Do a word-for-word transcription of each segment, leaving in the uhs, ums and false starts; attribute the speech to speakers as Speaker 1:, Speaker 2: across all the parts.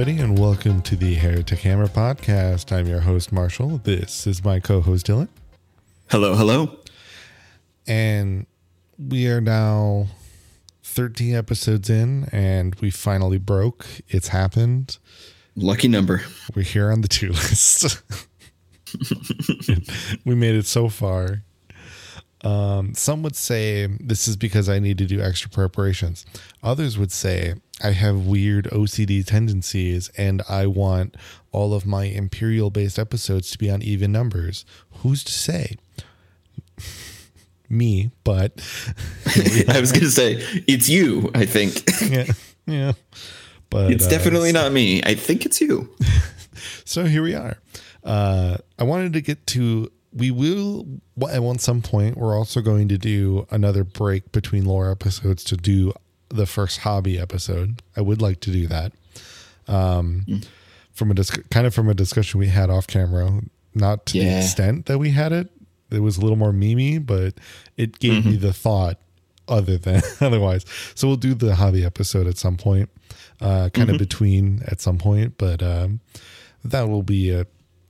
Speaker 1: everybody, and welcome to the Heretic Hammer podcast. I'm your host, Marshall. This is my co-host, Dylan.
Speaker 2: Hello, hello.
Speaker 1: And we are now thirteen episodes in, and we finally broke. It's happened.
Speaker 2: Lucky number.
Speaker 1: We're here on the two list. We made it so far. Um, some would say this is because I need to do extra preparations. Others would say I have weird O C D tendencies and I want all of my Imperial-based episodes to be on even numbers. Who's to say? Me, but...
Speaker 2: I was going to say, it's you, I think.
Speaker 1: yeah, yeah. But
Speaker 2: it's
Speaker 1: uh,
Speaker 2: definitely not me. I think it's you.
Speaker 1: So here we are. Uh, I wanted to get to... We will, at some point, we're also going to do another break between lore episodes to do the first hobby episode. I would like to do that. Um, mm. From a dis- kind of from a discussion we had off camera, not to yeah. the extent that we had it. It was a little more memey, but it gave mm-hmm. me the thought other than otherwise. So we'll do the hobby episode at some point, uh, kind mm-hmm. of between at some point, but um, that will be a,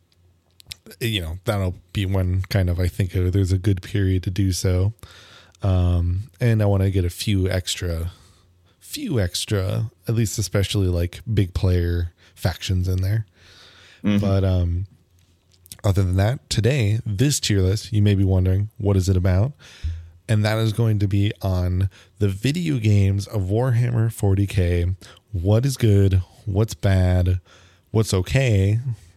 Speaker 1: you know, that'll be when kind of I think there's a good period to do so. Um, and I want to get a few extra, few extra, at least especially like big player factions in there. Mm-hmm. But um, other than that, today, this tier list, you may be wondering, what is it about? And that is going to be on the video games of Warhammer forty K. What is good? What's bad? What's okay?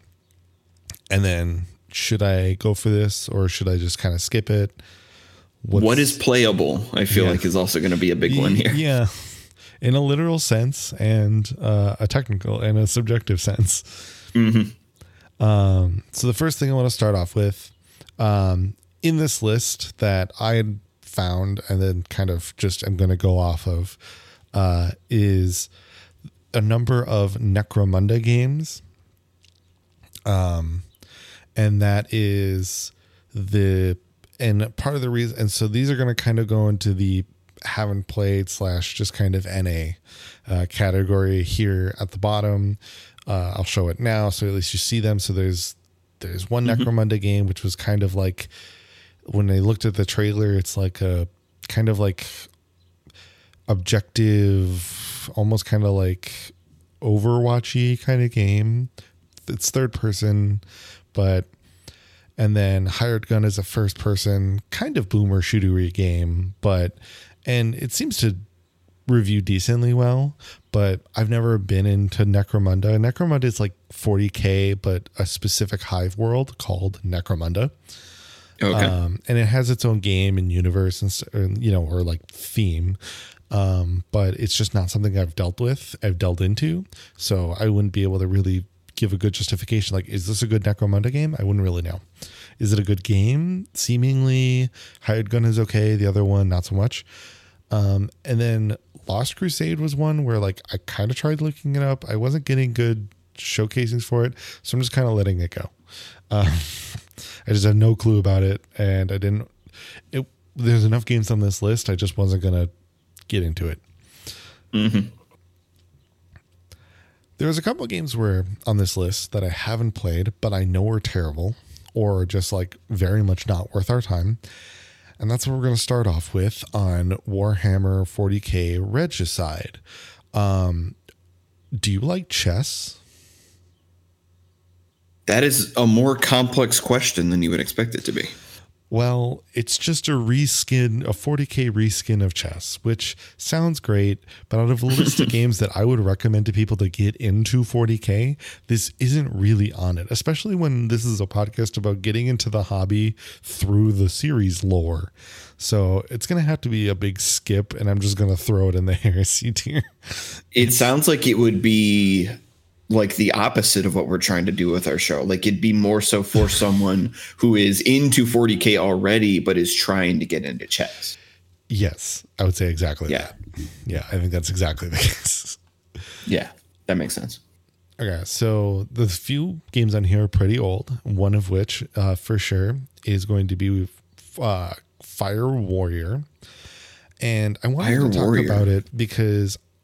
Speaker 1: And then, should I go for this or should I just kind of skip it?
Speaker 2: What's, what is playable, I feel yeah. like, is also going to be a big one here.
Speaker 1: Yeah. In a literal sense and uh, a technical and a subjective sense. Mm-hmm. Um, so the first thing I want to start off with, um, in this list that I had found and then kind of just I'm going to go off of, uh, is a number of Necromunda games. Um, and that is the, and part of the reason, and so these are going to kind of go into the haven't played slash just kind of N A uh, category here at the bottom. Uh, I'll show it now, so at least you see them. So there's, there's one mm-hmm. Necromunda game, which was kind of like, when they looked at the trailer, it's like a kind of like objective, almost kind of like Overwatchy kind of game. It's third person, but and then Hired Gun is a first person kind of boomer shootery game, but and it seems to review decently well, but I've never been into Necromunda. Necromunda is like forty K, but a specific Hive world called Necromunda. Okay. Um, and it has its own game and universe and, you know, or like theme. Um, but it's just not something I've dealt with, I've delved into. So I wouldn't be able to really give a good justification. Like, is this a good Necromunda game? I wouldn't really know. Is it a good game? Seemingly Hired Gun is okay. The other one, not so much. Um, and then Lost Crusade was one where like, I kind of tried looking it up. I wasn't getting good showcasings for it. So I'm just kind of letting it go. Um, I just have no clue about it. And I didn't, it, there's enough games on this list. I just wasn't going to get into it. Mm-hmm. There's a couple of games where on this list that I haven't played, but I know are terrible or just like very much not worth our time. And that's what we're going to start off with on Warhammer forty K Regicide. Um, do you like chess?
Speaker 2: That is a more complex question than you would expect it to be.
Speaker 1: Well, it's just a reskin, a forty K reskin of chess, which sounds great, but out of a list of games that I would recommend to people to get into forty K, this isn't really on it, especially when this is a podcast about getting into the hobby through the series lore. So it's going to have to be a big skip, and I'm just going to throw it in the heresy tier.
Speaker 2: It sounds like it would be like the opposite of what we're trying to do with our show. Like it'd be more so for someone who is into forty K already, but is trying to get into chess.
Speaker 1: Yes, I would say exactly
Speaker 2: yeah.
Speaker 1: that. Yeah, I think that's exactly the case.
Speaker 2: Yeah, that makes sense.
Speaker 1: Okay, so the few games on here are pretty old, one of which uh, for sure is going to be uh, Fire Warrior. And I wanted Fire to talk Warrior. about it because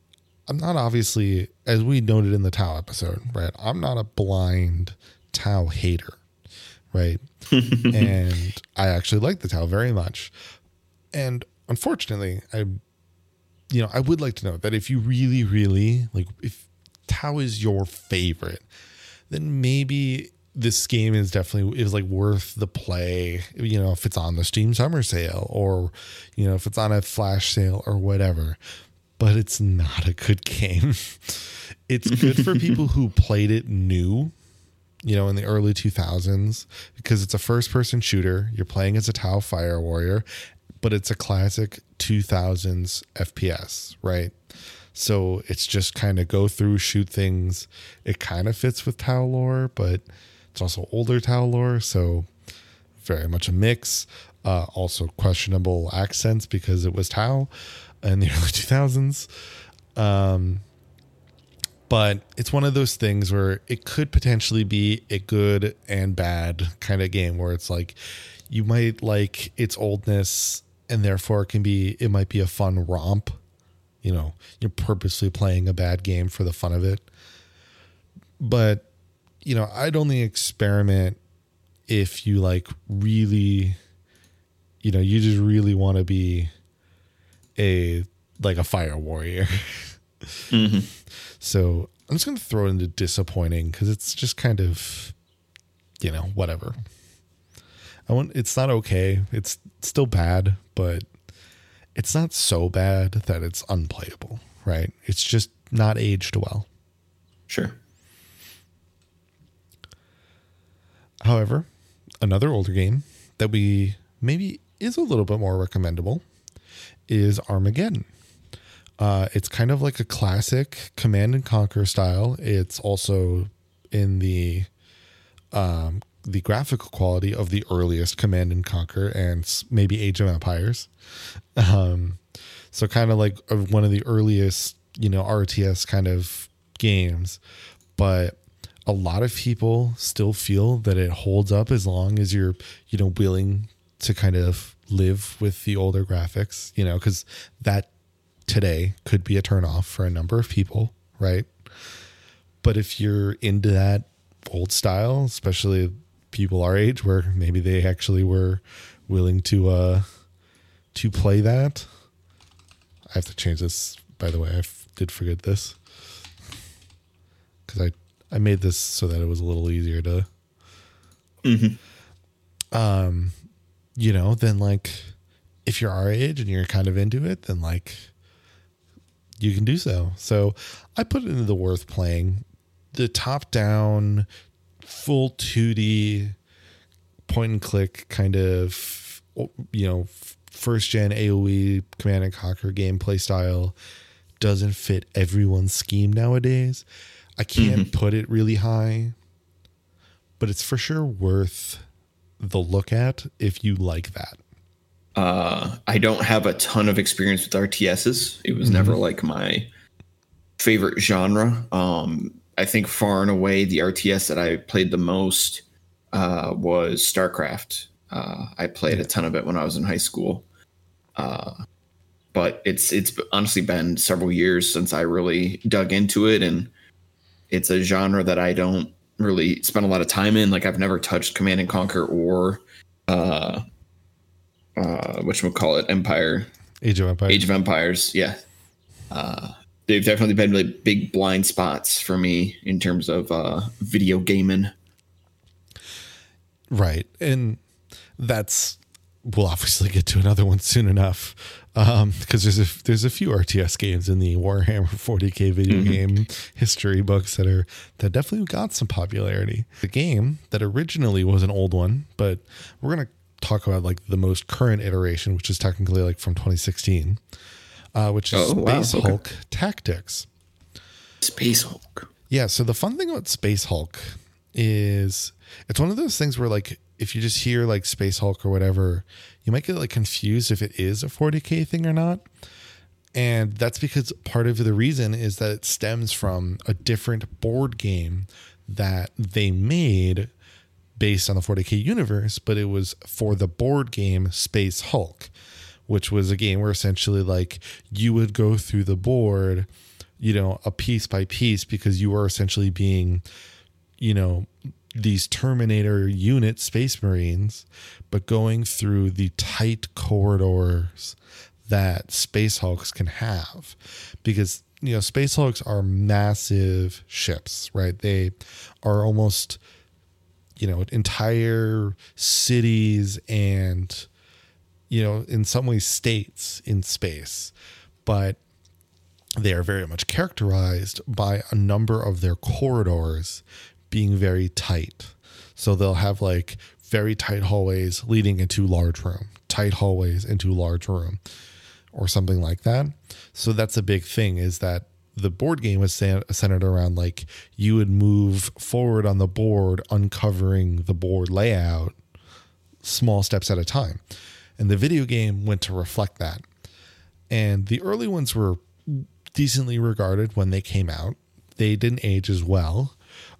Speaker 1: I'm not obviously, as we noted in the Tau episode, right? I'm not a blind Tau hater, right? And I actually like the Tau very much. And unfortunately, I, you know, I would like to know that if you really, really like, if Tau is your favorite, then maybe this game is definitely is like worth the play, you know, if it's on the Steam summer sale or, you know, if it's on a flash sale or whatever, but it's not a good game. It's good for people who played it new, you know, in the early two thousands, because it's a first person shooter. You're playing as a Tau Fire Warrior, but it's a classic two thousands F P S, right? So it's just kind of go through, shoot things. It kind of fits with Tau lore, but it's also older Tau lore, so very much a mix. Uh, also questionable accents because it was Tau in the early two thousands. Um, but it's one of those things where it could potentially be a good and bad kind of game where it's like you might like its oldness and therefore it can be, it might be a fun romp. You know, you're purposely playing a bad game for the fun of it. But, you know, I'd only experiment if you like really, you know, you just really want to be a, like a fire warrior. Mm-hmm. So I'm just going to throw it into disappointing because it's just kind of, you know, whatever. I want, it's not okay. It's still bad, but it's not so bad that it's unplayable, right? It's just not aged well.
Speaker 2: Sure.
Speaker 1: However, another older game that we maybe is a little bit more recommendable is Armageddon. Uh, it's kind of like a classic Command and Conquer style. It's also in the um, the graphical quality of the earliest Command and Conquer and maybe Age of Empires. Um, so kind of like one of the earliest, you know, R T S kind of games, but a lot of people still feel that it holds up as long as you're, you know, willing to kind of live with the older graphics, you know, because that today could be a turnoff for a number of people, right? But if you're into that old style, especially people our age where maybe they actually were willing to uh to play that. I have to change this, by the way. I f- did forget this because I I made this so that it was a little easier to mm-hmm. um you know, then like if you're our age and you're kind of into it, then like you can do so. So I put it into the worth playing. The top down full two D point and click kind of, you know, first gen A O E Command and Conquer gameplay style doesn't fit everyone's scheme nowadays. I can't mm-hmm. put it really high, but it's for sure worth the look at if you like that.
Speaker 2: Uh, I don't have a ton of experience with R T Ss. It was mm-hmm. never like my favorite genre. Um, I think far and away the R T S that I played the most uh, was StarCraft. Uh, I played a ton of it when I was in high school. Uh, but it's it's honestly been several years since I really dug into it, and it's a genre that I don't really spend a lot of time in. Like I've never touched Command and Conquer or uh, uh, whatchamacallit, Empire.
Speaker 1: Age of Empires.
Speaker 2: Age of Empires, yeah. Uh, they've definitely been really big blind spots for me in terms of uh, video gaming.
Speaker 1: Right. And that's, we'll obviously get to another one soon enough. Um, because there's a, there's a few R T S games in the Warhammer forty K video mm-hmm. game history books that are, that definitely got some popularity. The game that originally was an old one, but we're going to talk about like the most current iteration, which is technically like from twenty sixteen, uh, which is
Speaker 2: oh,
Speaker 1: Space
Speaker 2: wow. Okay.
Speaker 1: Hulk Tactics.
Speaker 2: Space Hulk.
Speaker 1: Yeah. So the fun thing about Space Hulk is it's one of those things where like, if you just hear like Space Hulk or whatever, you might get like confused if it is a forty K thing or not. And that's because part of the reason is that it stems from a different board game that they made based on the forty K universe, but it was for the board game Space Hulk, which was a game where essentially like you would go through the board you know, a piece by piece, because you are essentially being, you know, these Terminator unit Space Marines, but going through the tight corridors that Space Hulks can have. Because, you know, Space Hulks are massive ships, right? They are almost, you know, entire cities and, you know, in some ways states in space. But they are very much characterized by a number of their corridors being very tight. So they'll have like very tight hallways leading into large room, tight hallways into large room, or something like that. So that's a big thing, is that the board game was centered around like you would move forward on the board, uncovering the board layout small steps at a time. And the video game went to reflect that. And the early ones were decently regarded when they came out. They didn't age as well.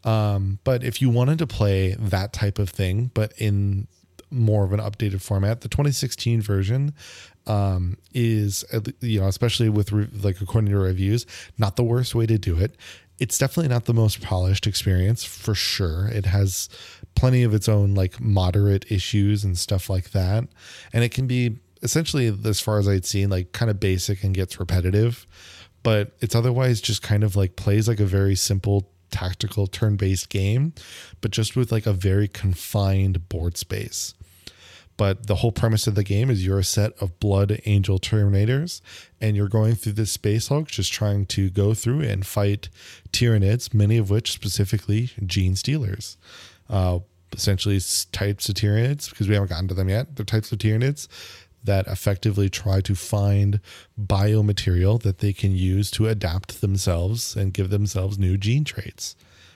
Speaker 1: Um, but if you wanted to play that type of thing, but in more of an updated format, the twenty sixteen version um, is, you know, especially with re- like according to reviews, not the worst way to do it. It's definitely not the most polished experience, for sure. It has plenty of its own like moderate issues and stuff like that. And it can be essentially, as far as I'd seen, like kind of basic and gets repetitive, but it's otherwise just kind of like plays like a very simple tactical turn-based game, but just with like a very confined board space. But the whole premise of the game is you're a set of Blood Angel Terminators, and you're going through this Space Hulk, just trying to go through and fight Tyranids, many of which specifically Gene Stealers. Uh, essentially types of Tyranids, because we haven't gotten to them yet. They're types of Tyranids that effectively try to find biomaterial that they can use to adapt themselves and give themselves new gene traits.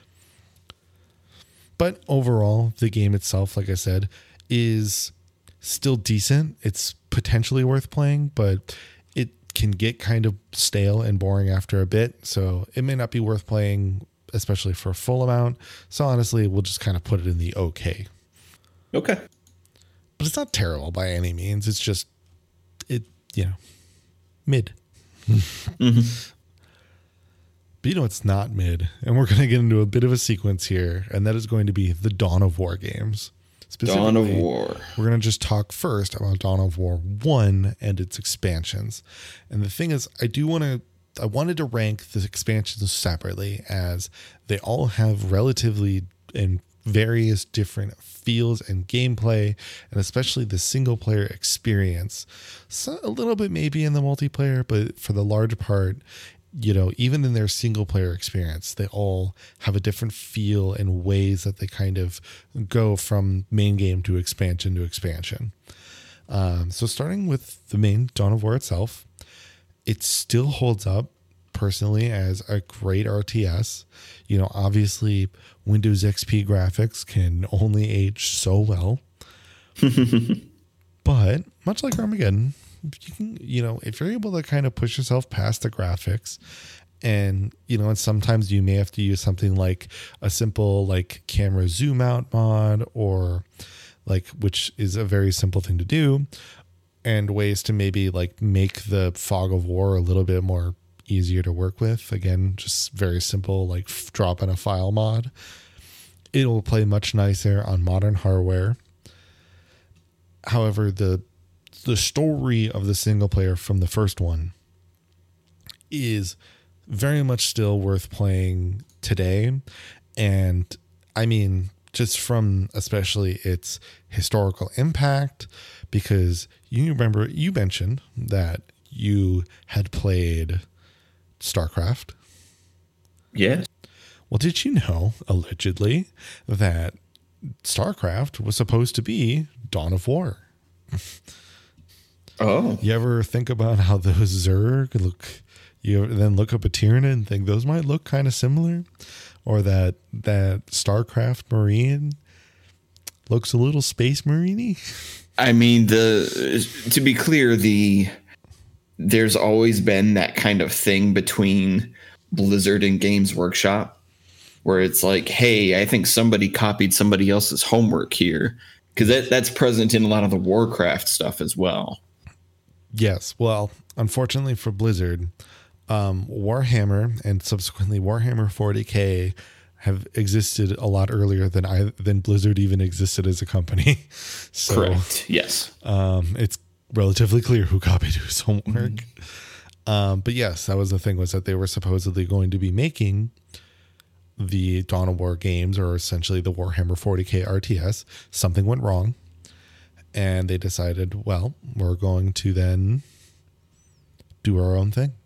Speaker 1: But overall, the game itself, like I said, is still decent. It's potentially worth playing, but it can get kind of stale and boring after a bit. So it may not be worth playing, especially for a full amount. So honestly, we'll just kind of put it in the okay.
Speaker 2: Okay.
Speaker 1: But it's not terrible by any means. It's just, it, you know, mid. Mm-hmm. But you know, it's not mid. And we're going to get into a bit of a sequence here. And that is going to be the Dawn of War games.
Speaker 2: Dawn of War.
Speaker 1: We're going to just talk first about Dawn of War one and its expansions. And the thing is, I do want to, I wanted to rank the expansions separately, as they all have relatively and various different feels and gameplay, and especially the single player experience. So a little bit maybe in the multiplayer, but for the large part, you know, even in their single player experience, they all have a different feel and ways that they kind of go from main game to expansion to expansion. Um, so starting with the main Dawn of War itself, it still holds up personally as a great R T S. You know, obviously Windows X P graphics can only age so well, but much like Armageddon, you can, you know, if you're able to kind of push yourself past the graphics, and, you know, and sometimes you may have to use something like a simple like camera zoom out mod, or like, which is a very simple thing to do, and ways to maybe like make the Fog of War a little bit more easier to work with. Again, just very simple, like f- drop in a file mod. It'll play much nicer on modern hardware. However, the the story of the single player from the first one is very much still worth playing today. And I mean, just from especially its historical impact, because you remember you mentioned that you had played StarCraft.
Speaker 2: Yes.
Speaker 1: Well, did you know, allegedly, that StarCraft was supposed to be Dawn of War?
Speaker 2: Oh.
Speaker 1: You ever think about how those Zerg look? You then look up a Tyranid and think those might look kind of similar? Or that that StarCraft Marine looks a little Space Marine-y?
Speaker 2: I mean, the to be clear, the there's always been that kind of thing between Blizzard and Games Workshop, where it's like, hey, I think somebody copied somebody else's homework here, because that, that's present in a lot of the Warcraft stuff as well.
Speaker 1: Yes. Well, unfortunately for Blizzard, um, Warhammer and subsequently Warhammer forty K have existed a lot earlier than I than Blizzard even existed as a company. So,
Speaker 2: correct. Yes.
Speaker 1: Um, it's relatively clear who copied whose homework. Mm-hmm. Um, but yes, that was the thing, was that they were supposedly going to be making the Dawn of War games, or essentially the Warhammer forty K R T S. Something went wrong, and they decided, well, we're going to then do our own thing.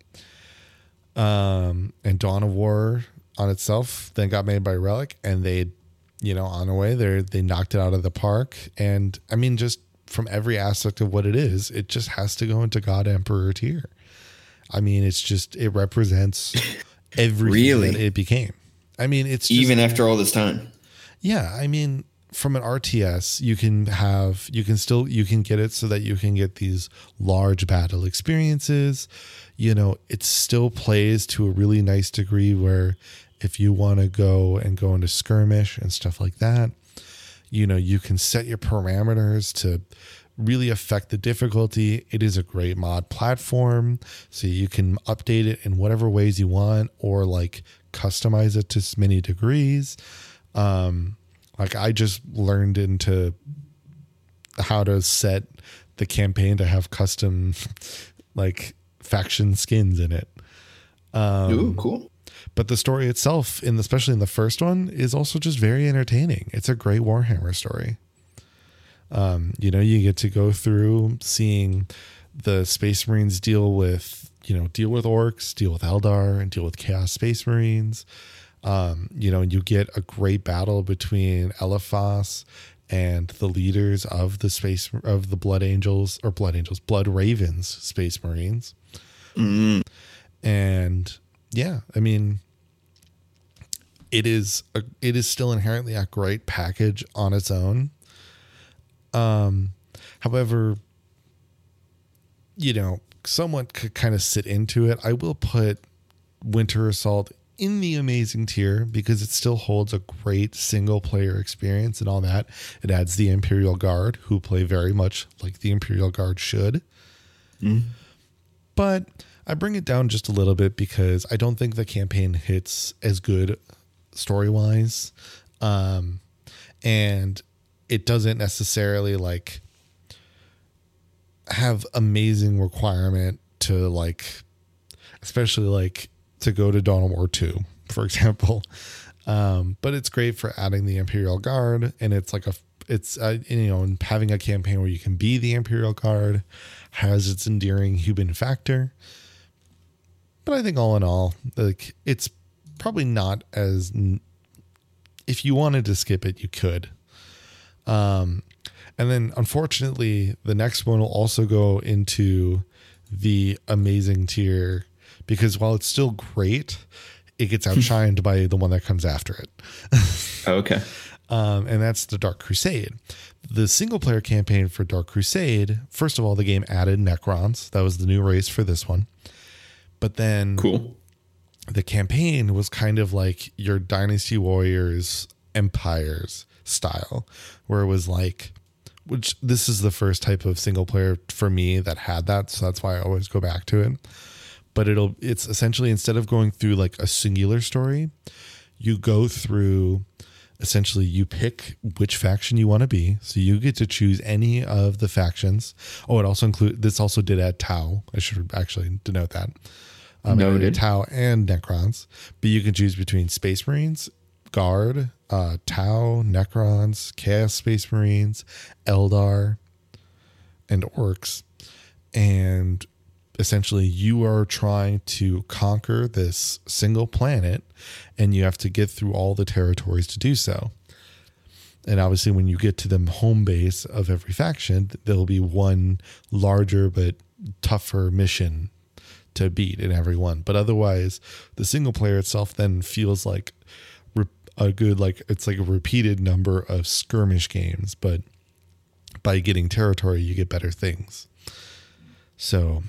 Speaker 1: Um, and Dawn of War on itself then got made by Relic, and they, you know, on the way there, they knocked it out of the park. And I mean, just from every aspect of what it is, it just has to go into God Emperor tier. I mean, it's just, it represents everything
Speaker 2: really?
Speaker 1: that it became. I mean, it's just,
Speaker 2: even after all this time.
Speaker 1: Yeah. I mean, from an R T S, you can have, you can still, you can get it so that you can get these large battle experiences. You know, it still plays to a really nice degree where if you want to go and go into skirmish and stuff like that, you know, you can set your parameters to really affect the difficulty. It is a great mod platform, so you can update it in whatever ways you want, or like customize it to many degrees. Um, like I just learned into how to set the campaign to have custom like faction skins in it. Um,
Speaker 2: Ooh, cool.
Speaker 1: But the story itself, in especially in the first one, is also just very entertaining. It's a great Warhammer story. Um, you know, you get to go through seeing the Space Marines deal with, you know, deal with orcs, deal with Eldar, and deal with Chaos Space Marines. Um, you know, you get a great battle between Eliphas and the leaders of the space of the Blood Angels or Blood Angels, Blood Ravens Space Marines.
Speaker 2: Mm.
Speaker 1: And yeah, I mean, it is a, it is still inherently a great package on its own. Um, however, you know, someone could kind of sit into it. I will put Winter Assault in the amazing tier because it still holds a great single player experience and all that. It adds the Imperial Guard, who play very much like the Imperial Guard should.
Speaker 2: Mm.
Speaker 1: But I bring it down just a little bit because I don't think the campaign hits as good story-wise. Um, and it doesn't necessarily like have amazing requirement to like, especially like to go to Dawn of War two, for example. Um, but it's great for adding the Imperial Guard, and it's like a, it's uh, you know, and having a campaign where you can be the Imperial Guard has its endearing human factor. But I think all in all, like it's probably not as, if you wanted to skip it, you could. Um, and then unfortunately, the next one will also go into the amazing tier because while it's still great, it gets outshined by the one that comes after it.
Speaker 2: Okay.
Speaker 1: Um, and that's the Dark Crusade. The single player campaign for Dark Crusade, first of all, the game added Necrons. That was the new race for this one. But then
Speaker 2: cool.
Speaker 1: The campaign was kind of like your Dynasty Warriors Empires style, where it was like, which this is the first type of single player for me that had that. So that's why I always go back to it. But it'll, it's essentially, instead of going through like a singular story, you go through, essentially you pick which faction you want to be. So you get to choose any of the factions. Oh, it also include, this also did add Tau. I should actually denote that. Um,
Speaker 2: Noted.
Speaker 1: Tau and Necrons, but you can choose between Space Marines, Guard, uh, Tau, Necrons, Chaos Space Marines, Eldar, and Orcs. And essentially you are trying to conquer this single planet, and you have to get through all the territories to do so. And obviously when you get to the home base of every faction, there'll be one larger but tougher mission to beat in every one. But otherwise, the single player itself then feels like a good, like it's like a repeated number of skirmish games, but by getting territory, you get better things. So,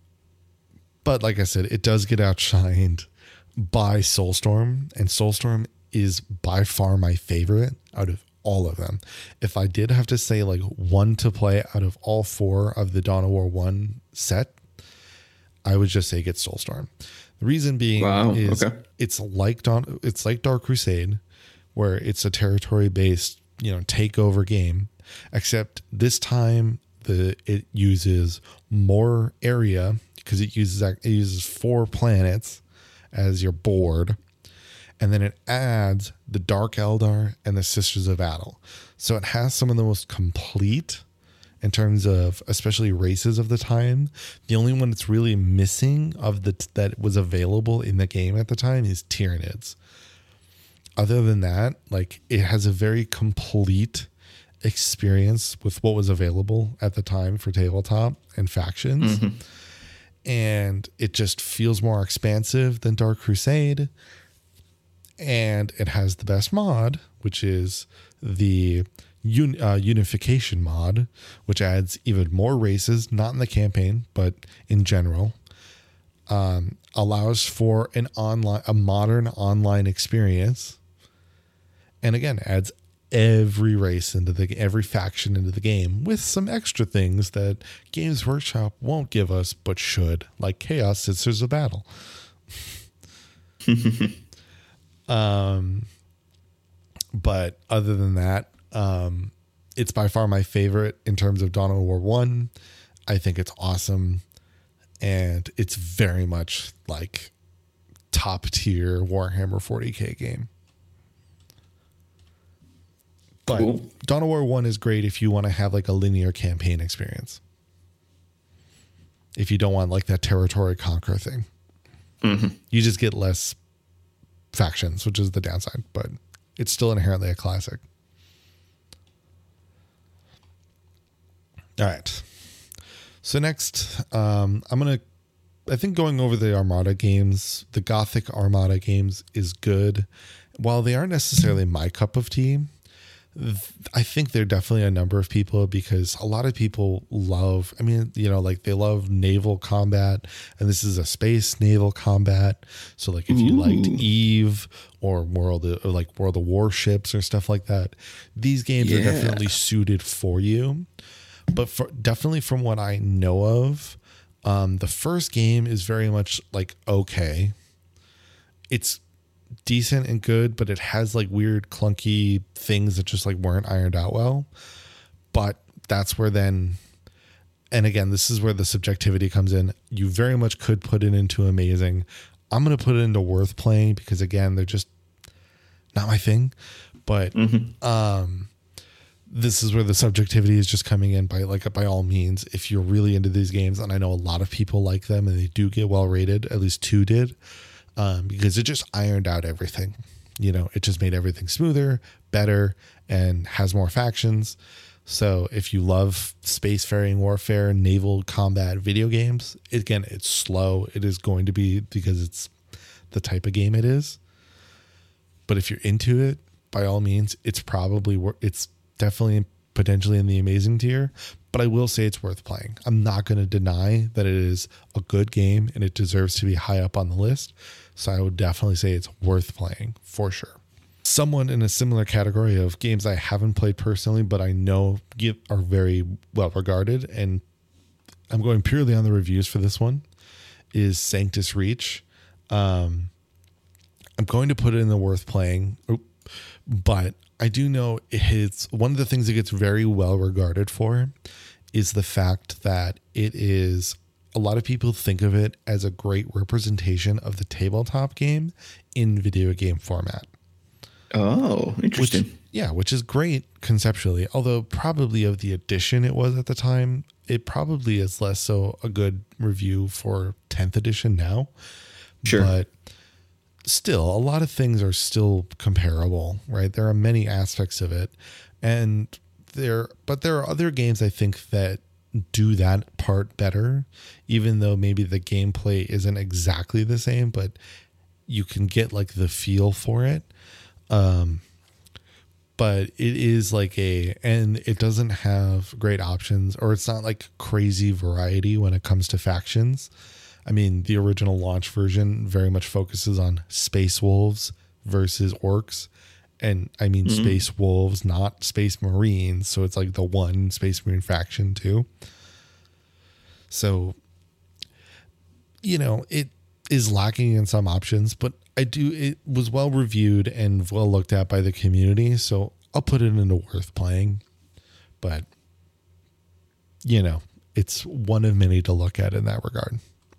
Speaker 1: but like I said, it does get outshined by Soulstorm, and Soulstorm is by far my favorite out of all of them. If I did have to say like one to play out of all four of the Dawn of War one set, I would just say get Soulstorm. The reason being
Speaker 2: wow,
Speaker 1: is
Speaker 2: okay.
Speaker 1: it's like Dawn, it's like Dark Crusade, where it's a territory based, you know, takeover game, except this time the it uses more area because it uses it uses four planets as your board, and then it adds the Dark Eldar and the Sisters of Battle. So it has some of the most complete in terms of especially races of the time. The only one that's really missing of the that was available in the game at the time is Tyranids. Other than that, like it has a very complete experience with what was available at the time for tabletop and factions. Mm-hmm. And it just feels more expansive than Dark Crusade. And it has the best mod, which is the Un, uh, unification mod, which adds even more races, not in the campaign, but in general. Um, allows for an online, a modern online experience. And again, adds every race into the every faction into the game with some extra things that Games Workshop won't give us but should, like Chaos Sisters of Battle. um, but other than that, um, it's by far my favorite in terms of Dawn of War One. I think it's awesome, and it's very much like top tier Warhammer forty K game. But cool. Dawn of War One is great if you want to have like a linear campaign experience. If you don't want like that territory conquer thing, mm-hmm. you just get less factions, which is the downside, but it's still inherently a classic. All right. So next, um, I'm going to, I think going over the Armada games, the Gothic Armada games is good. While they aren't necessarily my cup of tea, I think they're definitely a number of people because a lot of people love, I mean, you know, like they love naval combat, and this is a space naval combat. So like if you Ooh. liked Eve or World of, or like World of Warships or stuff like that, these games yeah. are definitely suited for you. But for, definitely from what I know of, um, the first game is very much like, okay, it's decent and good, but it has like weird clunky things that just like weren't ironed out well. But that's where then, and again, this is where the subjectivity comes in. You very much could put it into amazing. I'm going to put it into worth playing because again, they're just not my thing. But mm-hmm. um, this is where the subjectivity is just coming in by like, by all means, if you're really into these games, and I know a lot of people like them and they do get well rated, at least two did. Um, because it just ironed out everything. You know, it just made everything smoother, better, and has more factions. So if you love spacefaring warfare, naval combat video games, again, it's slow. It is going to be because it's the type of game it is. But if you're into it, by all means, it's probably, it's definitely potentially in the amazing tier. But I will say it's worth playing. I'm not going to deny that it is a good game and it deserves to be high up on the list. So I would definitely say it's worth playing for sure. Someone in a similar category of games I haven't played personally, but I know are very well regarded, and I'm going purely on the reviews for this one, is Sanctus Reach. Um, I'm going to put it in the worth playing, but I do know it's one of the things it gets very well regarded for is the fact that it is, a lot of people think of it as a great representation of the tabletop game in video game format.
Speaker 2: Oh, interesting.
Speaker 1: Which, yeah, which is great conceptually, although probably of the edition it was at the time, it probably is less so a good review for tenth edition now.
Speaker 2: Sure.
Speaker 1: But still, a lot of things are still comparable, right? There are many aspects of it. And there, but there are other games I think that do that part better, even though maybe the gameplay isn't exactly the same, but you can get like the feel for it. Um, but it is like a, and it doesn't have great options, or it's not like crazy variety when it comes to factions. I mean, the original launch version very much focuses on space wolves versus orcs. And I mean, mm-hmm. space wolves, not space marines. So it's like the one space marine faction too. So you know, it is lacking in some options, but I do, it was well reviewed and well looked at by the community. So I'll put it into worth playing, but you know, it's one of many to look at in that regard.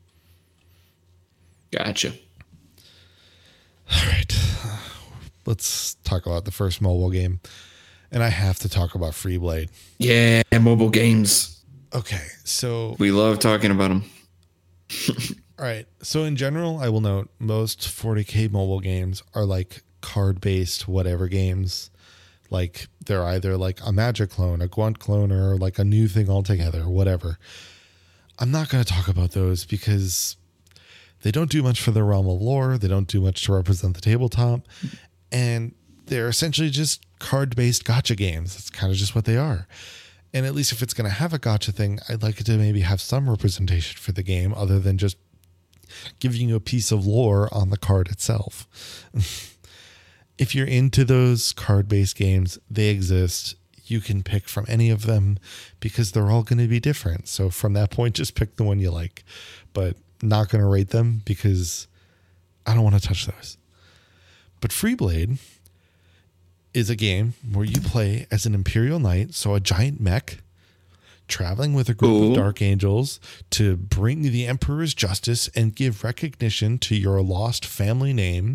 Speaker 2: Gotcha.
Speaker 1: All right. Let's talk about the first mobile game. And I have to talk about Freeblade.
Speaker 2: Yeah, mobile games.
Speaker 1: Okay, so
Speaker 2: we love talking about them.
Speaker 1: All right. So in general, I will note most forty K mobile games are like card-based whatever games. Like they're either like a Magic clone, a Gwent clone, or like a new thing altogether, whatever. I'm not going to talk about those because they don't do much for the realm of lore. They don't do much to represent the tabletop. And they're essentially just card-based gacha games. That's kind of just what they are. And at least if it's going to have a gacha thing, I'd like it to maybe have some representation for the game other than just giving you a piece of lore on the card itself. If you're into those card-based games, they exist. You can pick from any of them because they're all going to be different. So from that point, just pick the one you like, but not going to rate them because I don't want to touch those. But Freeblade is a game where you play as an Imperial Knight, so a giant mech, traveling with a group Ooh. of Dark Angels to bring the Emperor's justice and give recognition to your lost family name.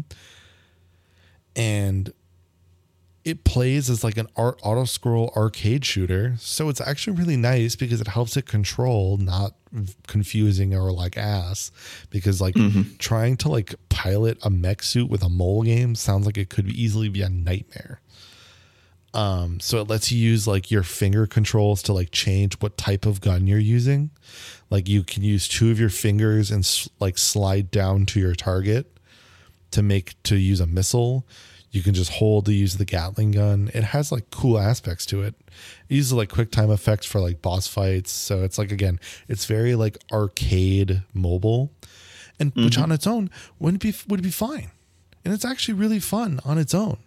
Speaker 1: And it plays as like an art auto-scroll arcade shooter, so it's actually really nice because it helps it control, not confusing or like ass. Because like mm-hmm. trying to like pilot a mech suit with a mole game sounds like it could easily be a nightmare. Um, so it lets you use like your finger controls to like change what type of gun you're using. Like you can use two of your fingers and s- like slide down to your target to make to use a missile. You can just hold to use the Gatling gun. It has like cool aspects to it. It uses like quick time effects for like boss fights. So it's like, again, it's very like arcade mobile, and mm-hmm. which on its own wouldn't be, would be fine. And it's actually really fun on its own,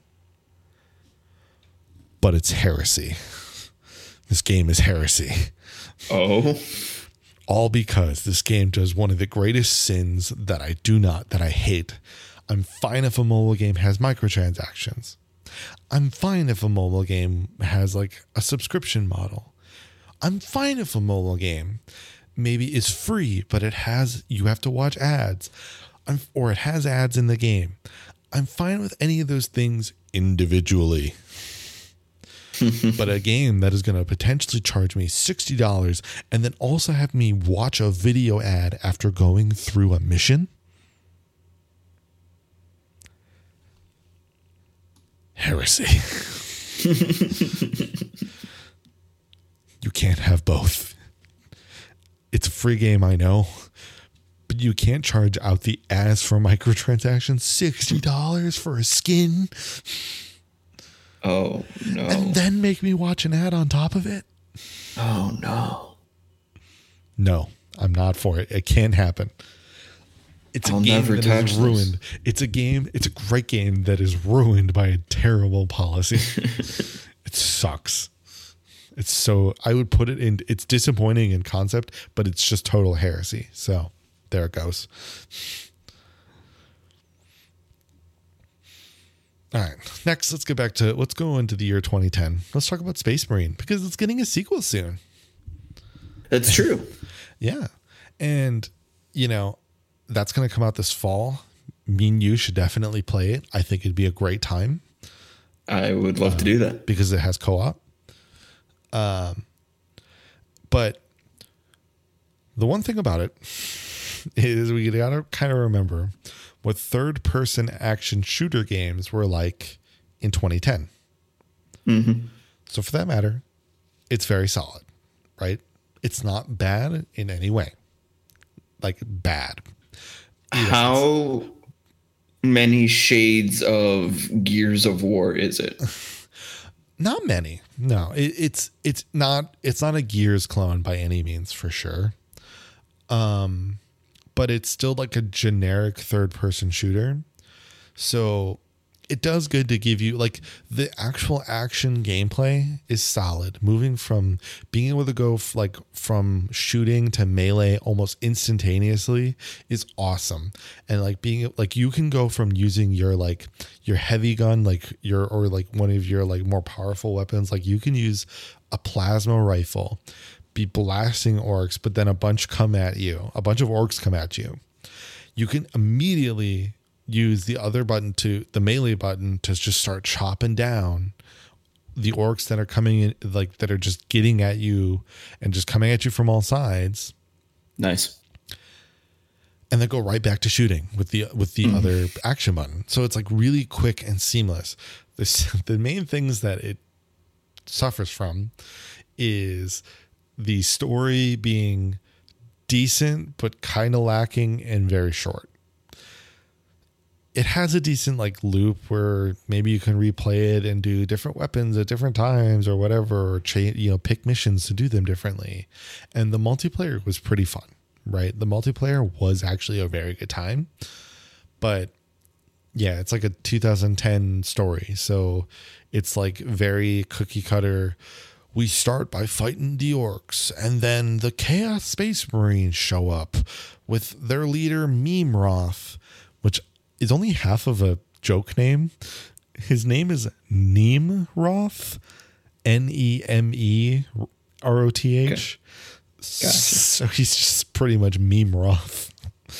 Speaker 1: but it's heresy. This game is heresy.
Speaker 2: Oh,
Speaker 1: all because this game does one of the greatest sins that I do not, that I hate. I'm fine if a mobile game has microtransactions. I'm fine if a mobile game has like a subscription model. I'm fine if a mobile game maybe is free, but it has, you have to watch ads, I'm, or it has ads in the game. I'm fine with any of those things individually. But a game that is going to potentially charge me sixty dollars and then also have me watch a video ad after going through a mission? Heresy. You can't have both. It's a free game, I know, but you can't charge out the ass for microtransactions. sixty dollars for a skin.
Speaker 2: Oh, no.
Speaker 1: And then make me watch an ad on top of it.
Speaker 2: Oh, no.
Speaker 1: No, I'm not for it. It can't happen. It's a
Speaker 2: I'll
Speaker 1: game
Speaker 2: never
Speaker 1: that
Speaker 2: touch
Speaker 1: is ruined. This. It's a game. It's a great game that is ruined by a terrible policy. It sucks. It's so, I would put it in, it's disappointing in concept, but it's just total heresy. So there it goes. All right. Next, let's get back to, let's go into the year twenty ten. Let's talk about Space Marine because it's getting a sequel soon.
Speaker 2: That's true.
Speaker 1: Yeah. And, you know, that's going to come out this fall. Me and you should definitely play it. I think it'd be a great time.
Speaker 2: I would love uh, to do that.
Speaker 1: Because it has co-op. Um, but the one thing about it is we got to kind of remember what third-person action shooter games were like in twenty ten.
Speaker 2: Mm-hmm.
Speaker 1: So for that matter, it's very solid, right? It's not bad in any way. Like bad.
Speaker 2: How many shades of Gears of War is it?
Speaker 1: Not many. No, it, it's it's not it's not a Gears clone by any means, for sure. Um, but it's still like a generic third person shooter. So it does good to give you like the actual action gameplay is solid. Moving from being able to go f- like from shooting to melee almost instantaneously is awesome. And like being like you can go from using your like your heavy gun, like your or like one of your like more powerful weapons, like you can use a plasma rifle, be blasting orcs, but then a bunch come at you, a bunch of orcs come at you. You can immediately use the other button to the melee button to just start chopping down the orcs that are coming in, like that are just getting at you and just coming at you from all sides.
Speaker 2: Nice.
Speaker 1: And then go right back to shooting with the with the mm. other action button. So it's like really quick and seamless. This the main things that it suffers from is the story being decent but kind of lacking and very short. It has a decent like loop where maybe you can replay it and do different weapons at different times or whatever, or change, you know, pick missions to do them differently. And the multiplayer was pretty fun, right? The multiplayer was actually a very good time, but yeah, it's like a two thousand ten story. So it's like very cookie cutter. We start by fighting the orcs, and then the Chaos Space Marines show up with their leader, Meemroth, which is only half of a joke name. His name is Neemroth, N E M E R O T H.
Speaker 2: Okay. Gotcha.
Speaker 1: So he's just pretty much Meemroth.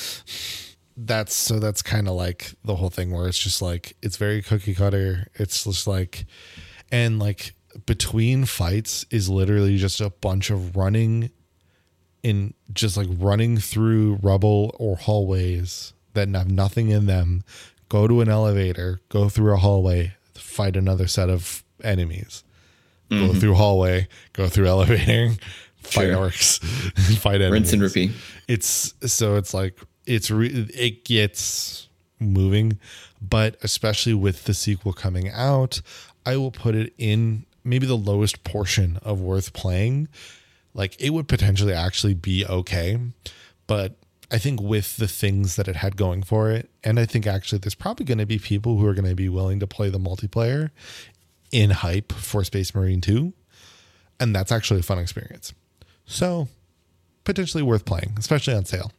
Speaker 1: That's so that's kind of like the whole thing where it's just like, it's very cookie cutter. It's just like, and like, between fights is literally just a bunch of running in just like running through rubble or hallways that have nothing in them, go to an elevator, go through a hallway, fight another set of enemies, mm-hmm. go through hallway, go through elevator, fight sure. orcs, fight enemies.
Speaker 2: Rinse and repeat.
Speaker 1: It's so it's like, it's re- it gets moving, but especially with the sequel coming out, I will put it in maybe the lowest portion of worth playing. Like it would potentially actually be okay, but I think with the things that it had going for it, and I think actually there's probably going to be people who are going to be willing to play the multiplayer in hype for Space Marine two, and that's actually a fun experience. So potentially worth playing, especially on sale,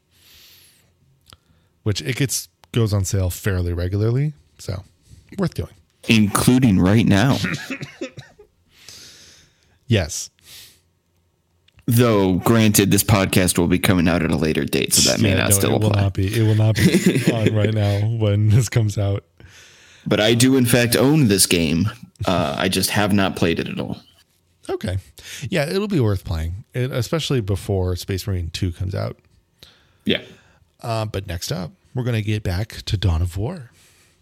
Speaker 1: which it gets goes on sale fairly regularly, so worth doing.
Speaker 2: Including right now.
Speaker 1: Yes.
Speaker 2: Though, granted, this podcast will be coming out at a later date, so that yeah, may not no, still
Speaker 1: it
Speaker 2: apply.
Speaker 1: Will not be, it will not be on right now when this comes out.
Speaker 2: But I do, in fact, own this game. Uh, I just have not played it at all.
Speaker 1: Okay. Yeah, it'll be worth playing, it, especially before Space Marine two comes out.
Speaker 2: Yeah.
Speaker 1: Uh, but next up, we're going to get back to Dawn of War.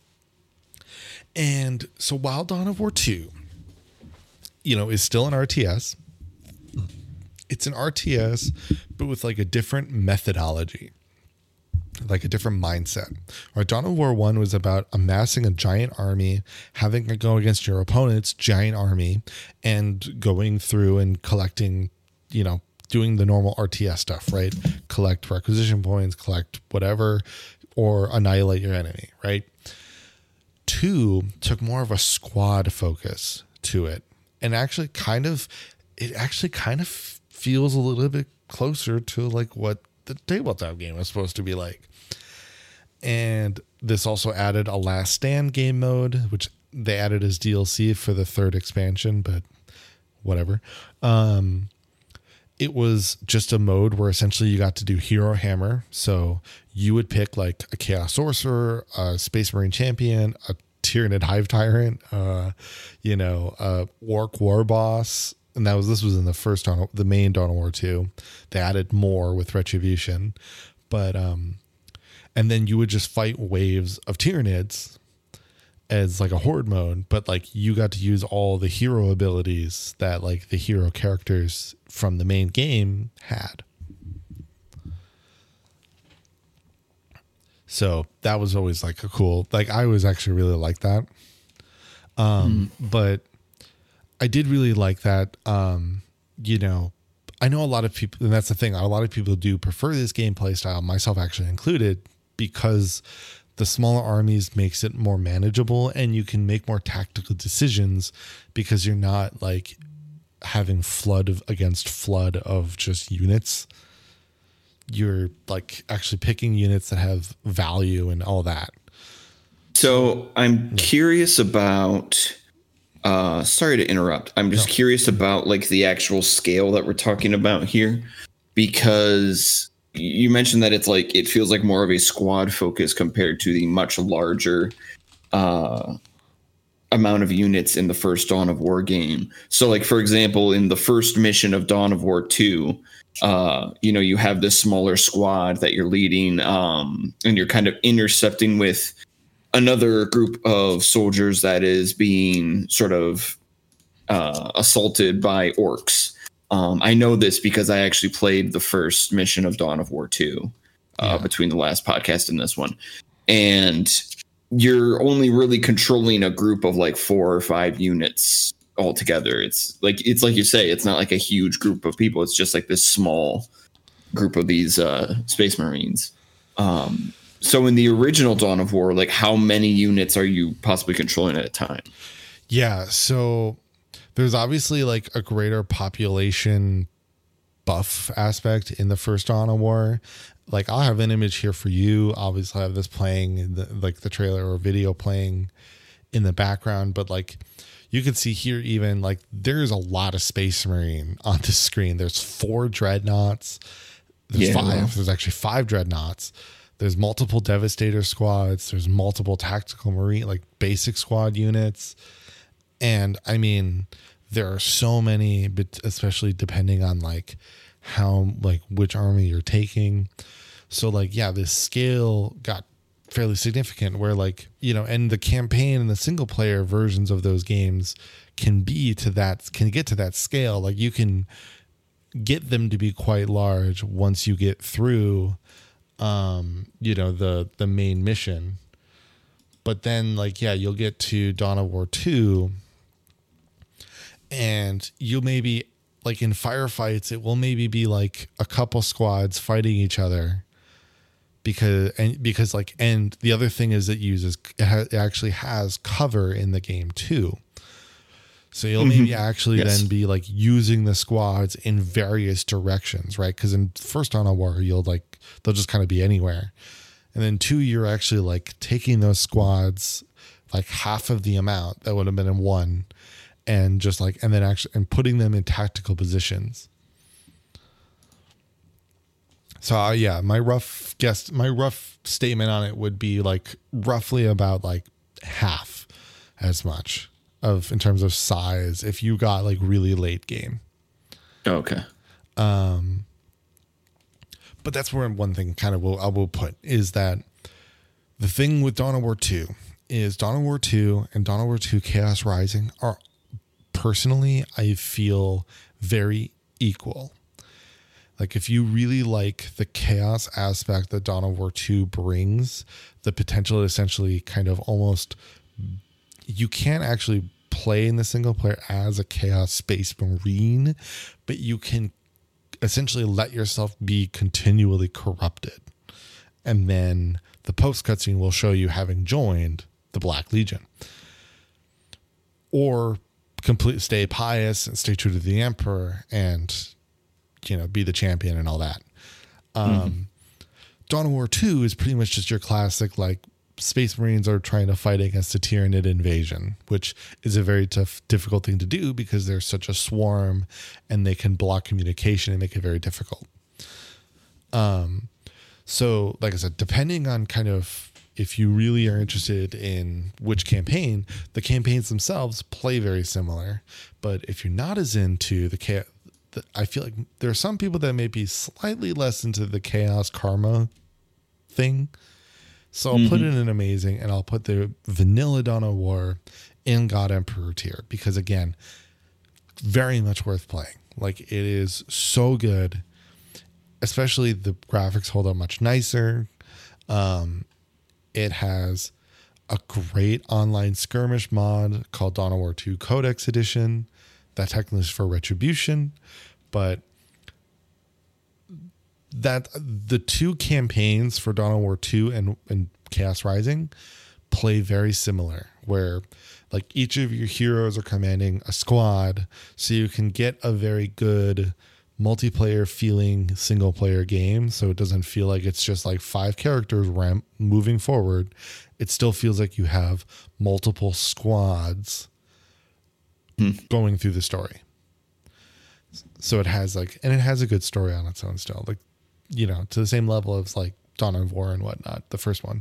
Speaker 1: And so while Dawn of War two, you know, is still an R T S, it's an R T S, but with like a different methodology, like a different mindset. Right? Dawn of War one was about amassing a giant army, having to go against your opponent's giant army, and going through and collecting, you know, doing the normal R T S stuff, right? Collect requisition points, collect whatever, or annihilate your enemy, right? Two took more of a squad focus to it, and actually kind of, it actually kind of feels a little bit closer to like what the tabletop game was supposed to be like. And this also added a Last Stand game mode, which they added as D L C for the third expansion, but whatever. Um, it was just a mode where essentially you got to do Hero Hammer. So you would pick like a Chaos Sorcerer, a Space Marine Champion, a Tyranid Hive Tyrant, uh, you know, a Orc War Boss. And that was, this was in the first Dawn, the main Dawn of War two. They added more with Retribution, but, um, and then you would just fight waves of Tyranids as like a horde mode, but like you got to use all the hero abilities that like the hero characters from the main game had. So that was always like a cool, like I was actually really like that. Um, mm. But I did really like that. Um, you know, I know a lot of people, and that's the thing, a lot of people do prefer this gameplay style, myself actually included, because the smaller armies makes it more manageable, and you can make more tactical decisions because you're not like having flood of, against flood of just units. You're like actually picking units that have value and all that.
Speaker 2: So I'm curious about, uh, sorry to interrupt. I'm just no. curious about like the actual scale that we're talking about here, because you mentioned that it's like, it feels like more of a squad focus compared to the much larger, uh, amount of units in the first Dawn of War game. So like, for example, in the first mission of Dawn of War two, uh, you know, you have this smaller squad that you're leading, um, and you're kind of intercepting with another group of soldiers that is being sort of uh, assaulted by orcs. Um, I know this because I actually played the first mission of Dawn of War two uh, yeah. between the last podcast and this one. And you're only really controlling a group of like four or five units altogether. It's like, it's like you say, it's not like a huge group of people. It's just like this small group of these uh, Space Marines. Um, So in the original Dawn of War, like how many units are you possibly controlling at a time?
Speaker 1: Yeah, so there's obviously like a greater population buff aspect in the first Dawn of War. Like I'll have an image here for you. Obviously I have this playing in the, like the trailer or video playing in the background, but like you can see here even like there's a lot of Space Marine on the screen. There's four dreadnoughts. There's yeah, five. Well. There's actually five dreadnoughts. There's multiple Devastator squads. There's multiple tactical marine, like basic squad units. And I mean, there are so many, but especially depending on like how, like which army you're taking. So like, yeah, this scale got fairly significant where like, you know, and the campaign and the single player versions of those games can be to that, can get to that scale. Like you can get them to be quite large once you get through um you know the the main mission. But then like yeah you'll get to Dawn of War two and you'll maybe like in firefights it will maybe be like a couple squads fighting each other because and because like and the other thing is it uses it, ha- it actually has cover in the game too. So you'll mm-hmm. maybe actually yes. then be like using the squads in various directions, right? Because in first Dawn of War, you'll like, they'll just kind of be anywhere. And then two, you're actually like taking those squads, like half of the amount that would have been in one, and just like, and then actually, and putting them in tactical positions. So uh, yeah, my rough guess, my rough statement on it would be like roughly about like half as much. Of in terms of size, if you got like really late game.
Speaker 2: Okay.
Speaker 1: Um, but that's where one thing kind of will I will put is that the thing with Dawn of War two is Dawn of War two and Dawn of War two Chaos Rising are personally I feel very equal. Like if you really like the chaos aspect that Dawn of War two brings, the potential to essentially kind of almost. You can't actually play in the single player as a Chaos Space Marine, but you can essentially let yourself be continually corrupted. And then the post cutscene will show you having joined the Black Legion. Or complete stay pious and stay true to the Emperor and, you know, be the champion and all that. Um, mm-hmm. Dawn of War two is pretty much just your classic, like, Space Marines are trying to fight against a Tyranid invasion, which is a very tough, difficult thing to do because they're such a swarm and they can block communication and make it very difficult. Um, so like I said, depending on kind of if you really are interested in which campaign, the campaigns themselves play very similar. But if you're not as into the chaos, I feel like there are some people that may be slightly less into the chaos karma thing. So I'll mm-hmm. put it in amazing and I'll put the vanilla Dawn of War in God Emperor tier because again, very much worth playing. Like it is so good, especially the graphics hold up much nicer. Um, it has a great online skirmish mod called Dawn of War two Codex Edition that technically is for Retribution, but that the two campaigns for Dawn of War two and, and Chaos Rising play very similar, where like each of your heroes are commanding a squad, so you can get a very good multiplayer feeling single player game. So it doesn't feel like it's just like five characters ramp moving forward. It still feels like you have multiple squads hmm. going through the story. So it has like, and it has a good story on its own still, like, you know, to the same level as like Dawn of War and whatnot, the first one.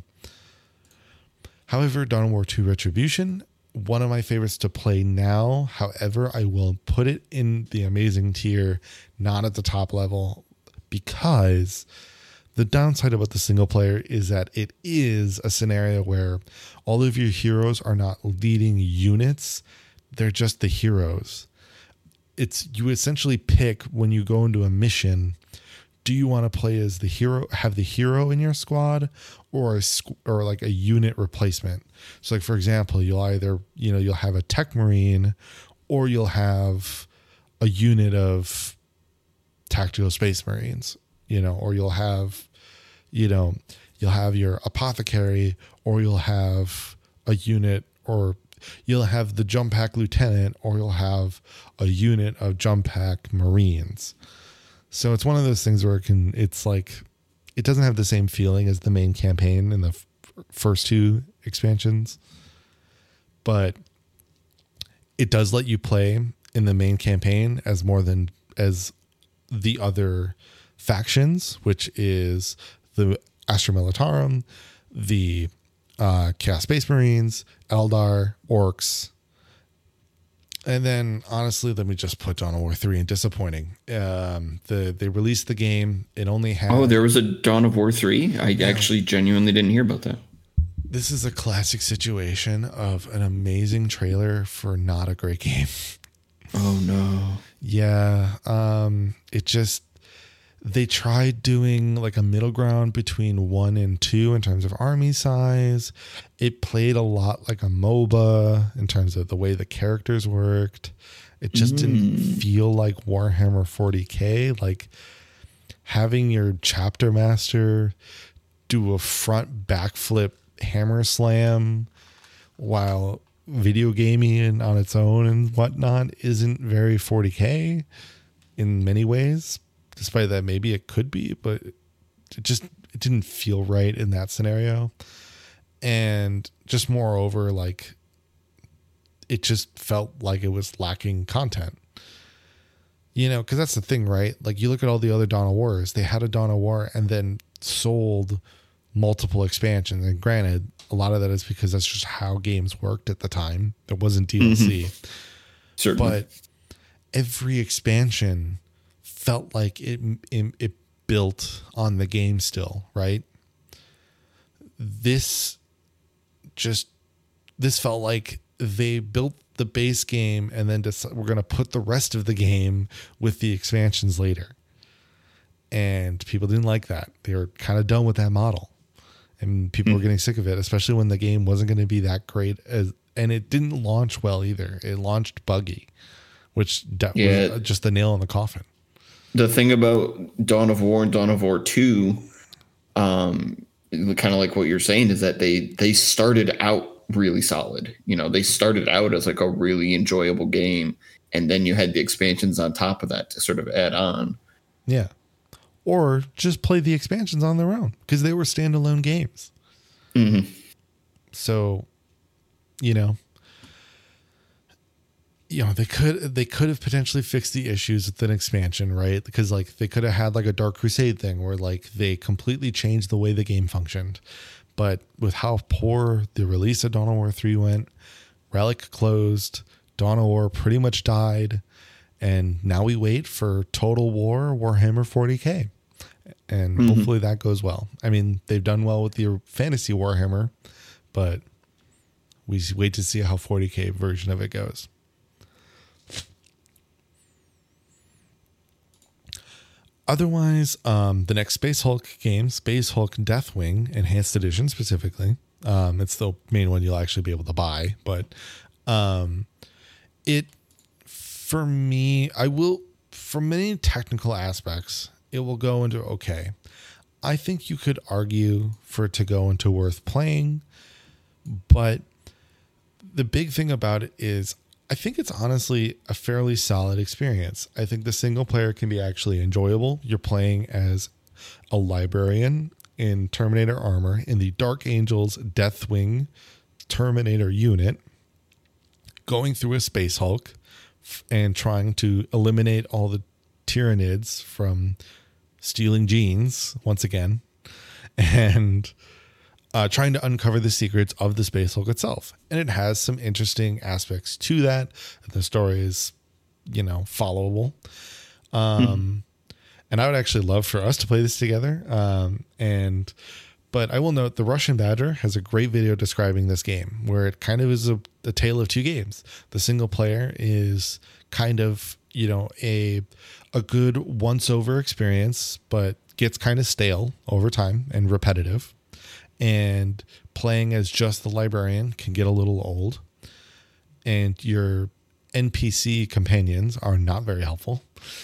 Speaker 1: However, Dawn of War two Retribution, one of my favorites to play now. However, I will put it in the amazing tier, not at the top level, because the downside about the single player is that it is a scenario where all of your heroes are not leading units. They're just the heroes. It's you essentially pick when you go into a mission. Do you want to play as the hero, have the hero in your squad, or a, or like a unit replacement? So like, for example, you'll either, you know, you'll have a tech marine, or you'll have a unit of tactical space marines, you know, or you'll have, you know, you'll have your apothecary, or you'll have a unit, or you'll have the jump pack lieutenant, or you'll have a unit of jump pack marines. So it's one of those things where it can, it's like, it doesn't have the same feeling as the main campaign in the f- first two expansions, but it does let you play in the main campaign as more than as the other factions, which is the Astra Militarum, the uh, Chaos Space Marines, Eldar, Orcs. And then, honestly, let me just put Dawn of War three in disappointing. Um, the they released the game. It only had...
Speaker 2: Oh, there was a Dawn of War three? I yeah. actually genuinely didn't hear about that.
Speaker 1: This is a classic situation of an amazing trailer for not a great game.
Speaker 2: Oh, no.
Speaker 1: Yeah. Um, it just... They tried doing like a middle ground between one and two in terms of army size. It played a lot like a MOBA in terms of the way the characters worked. It just mm. didn't feel like Warhammer forty K. Like having your chapter master do a front backflip hammer slam while video gaming on its own and whatnot isn't very forty K in many ways. Despite that, maybe it could be, but it just it didn't feel right in that scenario. And just moreover, like it just felt like it was lacking content. You know, because that's the thing, right? Like you look at all the other Dawn of Wars, they had a Dawn of War and then sold multiple expansions. And granted, a lot of that is because that's just how games worked at the time. There wasn't D L C. Mm-hmm.
Speaker 2: Certainly.
Speaker 1: But every expansion felt like it, it it built on the game still, right? This just this felt like they built the base game and then just, we're going to put the rest of the game with the expansions later. And people didn't like that. They were kind of done with that model. And people mm. were getting sick of it, especially when the game wasn't going to be that great as, and it didn't launch well either. It launched buggy, which yeah. was just the nail in the coffin.
Speaker 2: The thing about Dawn of War and Dawn of War two, um, kind of like what you're saying, is that they they started out really solid. You know, they started out as like a really enjoyable game, and then you had the expansions on top of that to sort of add on.
Speaker 1: Yeah. Or just play the expansions on their own because they were standalone games.
Speaker 2: Mm-hmm.
Speaker 1: So, you know, you know, they could they could have potentially fixed the issues with an expansion, right? Because like they could have had like a Dark Crusade thing where like they completely changed the way the game functioned. But with how poor the release of Dawn of War three went, Relic closed, Dawn of War pretty much died, and now we wait for Total War Warhammer forty K. And mm-hmm. hopefully that goes well. I mean, they've done well with the fantasy Warhammer, but we wait to see how forty K version of it goes. Otherwise, um, the next Space Hulk game, Space Hulk Deathwing Enhanced Edition specifically, um, it's the main one you'll actually be able to buy. But um, it, for me, I will, for many technical aspects, it will go into okay. I think you could argue for it to go into worth playing, but the big thing about it is I think it's honestly a fairly solid experience. I think the single player can be actually enjoyable. You're playing as a librarian in Terminator armor in the Dark Angels Deathwing Terminator unit, going through a Space Hulk and trying to eliminate all the Tyranids from stealing genes once again, and uh, trying to uncover the secrets of the Space Hulk itself. And it has some interesting aspects to that. The story is, you know, followable. Um, mm-hmm. And I would actually love for us to play this together. Um, and, but I will note the Russian Badger has a great video describing this game where it kind of is a, a tale of two games. The single player is kind of, you know, a, a good once over experience, but gets kind of stale over time and repetitive. And playing as just the librarian can get a little old. And your N P C companions are not very helpful.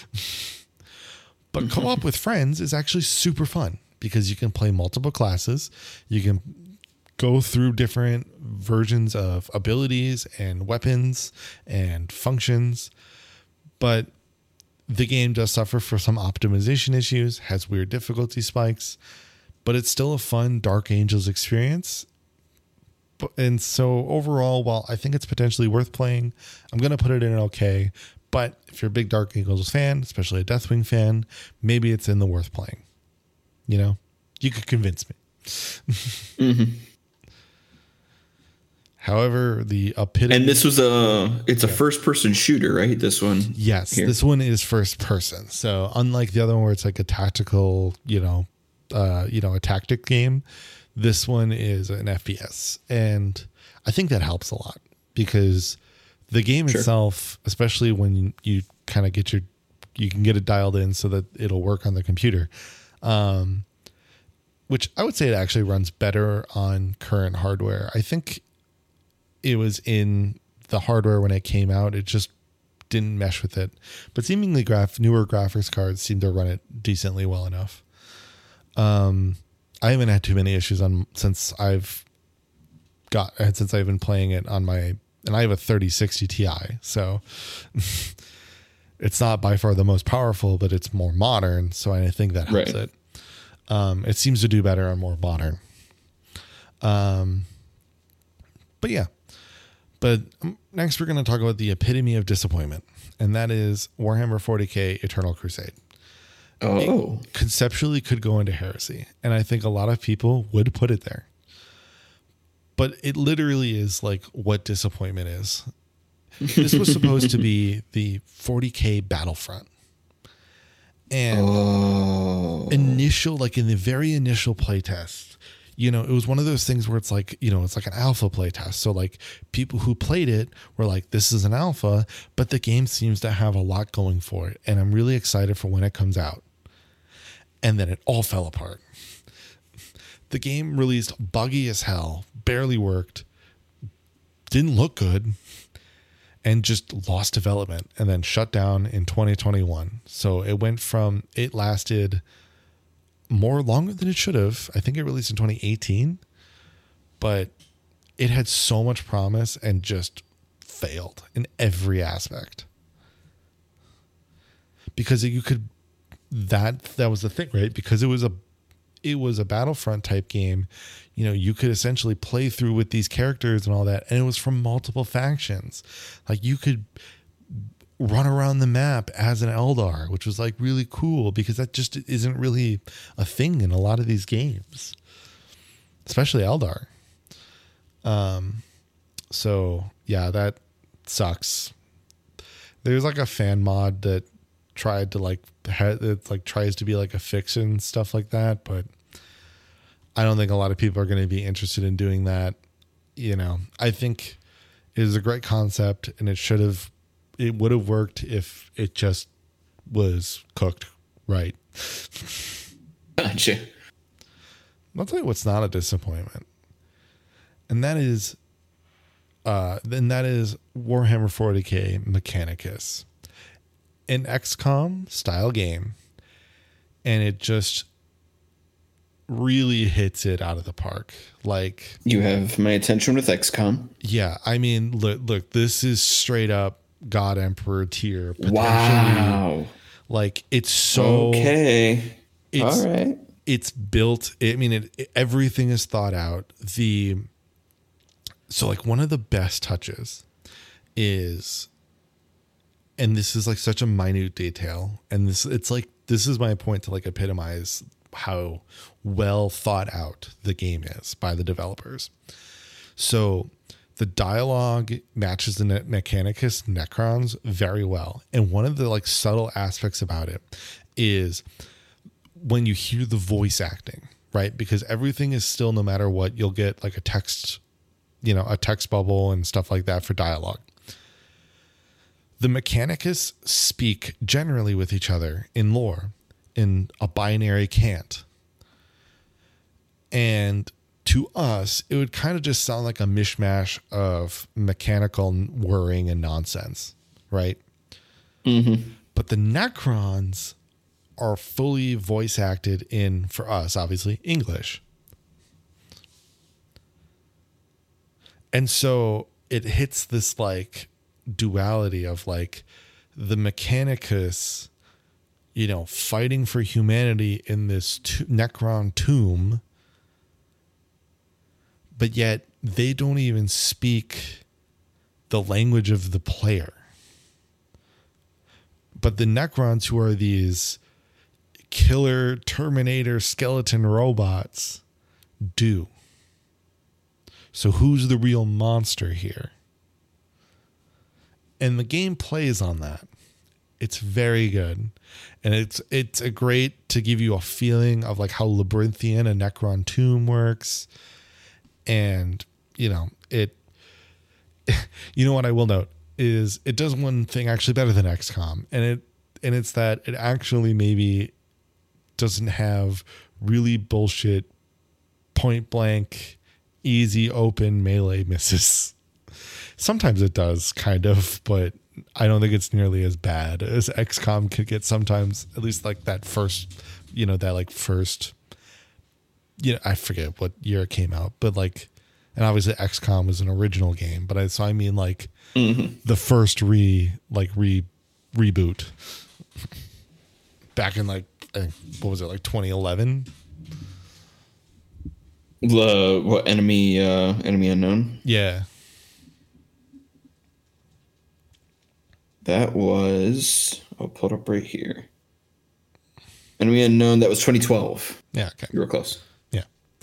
Speaker 1: But co-op with friends is actually super fun because you can play multiple classes. You can go through different versions of abilities and weapons and functions. But the game does suffer for some optimization issues, has weird difficulty spikes, but it's still a fun Dark Angels experience. And so overall, while I think it's potentially worth playing, I'm going to put it in an okay. But if you're a big Dark Angels fan, especially a Deathwing fan, maybe it's in the worth playing. You know, you could convince me. mm-hmm. However, the epitome.
Speaker 2: And this was a, it's a yeah. first person shooter, right? This one.
Speaker 1: Yes. Here. This one is first person. So unlike the other one where it's like a tactical, you know, uh, you know, a tactic game, this one is an F P S. And I think that helps a lot because the game sure. itself, especially when you kind of get your, you can get it dialed in so that it'll work on the computer. Um, which I would say it actually runs better on current hardware. I think it was in the hardware when it came out. It just didn't mesh with it, but seemingly graph newer graphics cards seem to run it decently well enough. Um, I haven't had too many issues on since I've got, since I've been playing it on my, and I have a thirty sixty Ti. So it's not by far the most powerful, but it's more modern. So I think that helps right. it. Um, it seems to do better on more modern. Um, but yeah, but next we're going to talk about the epitome of disappointment, and that is Warhammer forty K Eternal Crusade.
Speaker 2: Oh,
Speaker 1: it conceptually could go into heresy, and I think a lot of people would put it there. But it literally is like what disappointment is. This was supposed to be the forty K Battlefront. And oh. initial, like in the very initial playtest, you know, it was one of those things where it's like, you know, it's like an alpha playtest. So like people who played it were like, this is an alpha, but the game seems to have a lot going for it. And I'm really excited for when it comes out. And then it all fell apart. The game released buggy as hell, barely worked, didn't look good, and just lost development and then shut down in twenty twenty-one. So it went from, it lasted more longer than it should have. I think it released in twenty eighteen, but it had so much promise and just failed in every aspect. Because you could, that, that was the thing, right? Because it was a, it was a Battlefront type game. You know, you could essentially play through with these characters and all that. And it was from multiple factions. Like you could run around the map as an Eldar, which was like really cool because that just isn't really a thing in a lot of these games, especially Eldar. Um, so yeah, that sucks. There's like a fan mod that tried to like, it like tries to be like a fiction, stuff like that, but I don't think a lot of people are going to be interested in doing that. You know, I think it is a great concept and it should have, it would have worked if it just was cooked right.
Speaker 2: Gotcha.
Speaker 1: I'll tell you what's not a disappointment. And that is, uh, then that is Warhammer forty K Mechanicus, an X COM style game. And it just, really hits it out of the park. Like,
Speaker 2: you have my attention with X COM.
Speaker 1: Yeah, I mean, look, look, this is straight up God Emperor tier.
Speaker 2: Wow.
Speaker 1: Like, it's so
Speaker 2: okay.
Speaker 1: It's,
Speaker 2: all right.
Speaker 1: It's built. I mean, it, it, everything is thought out. The so like one of the best touches is, and this is like such a minute detail, and this it's like this is my point to like epitomize how well thought out the game is by the developers. So the dialogue matches the Mechanicus Necrons very well. And one of the like subtle aspects about it is when you hear the voice acting, right? Because everything is still, no matter what, you'll get like a text, you know, a text bubble and stuff like that for dialogue. The Mechanicus speak generally with each other in lore, in a binary cant. And to us, it would kind of just sound like a mishmash of mechanical whirring and nonsense, right?
Speaker 2: Mm-hmm.
Speaker 1: But the Necrons are fully voice acted in, for us, obviously, English. And so it hits this like duality of like the Mechanicus, you know, fighting for humanity in this to- Necron tomb, but yet they don't even speak the language of the player. But the Necrons, who are these killer Terminator skeleton robots, do. So who's the real monster here? And the game plays on that. It's very good. And it's it's a great to give you a feeling of like how labyrinthian a Necron tomb works. And, you know, it, you know what I will note is it does one thing actually better than X COM. And it, and it's that it actually maybe doesn't have really bullshit point blank, easy open melee misses. Sometimes it does kind of, but I don't think it's nearly as bad as X COM could get sometimes, at least like that first, you know, that like first, you know, I forget what year it came out, but like, and obviously X COM was an original game, but I, so I mean like mm-hmm. the first re, like re reboot back in like, what was it? Like twenty eleven.
Speaker 2: The what enemy, uh, enemy unknown.
Speaker 1: Yeah.
Speaker 2: That was, I'll pull it up right here. Enemy Unknown, that was twenty twelve.
Speaker 1: Yeah, okay.
Speaker 2: You were close.
Speaker 1: Yeah.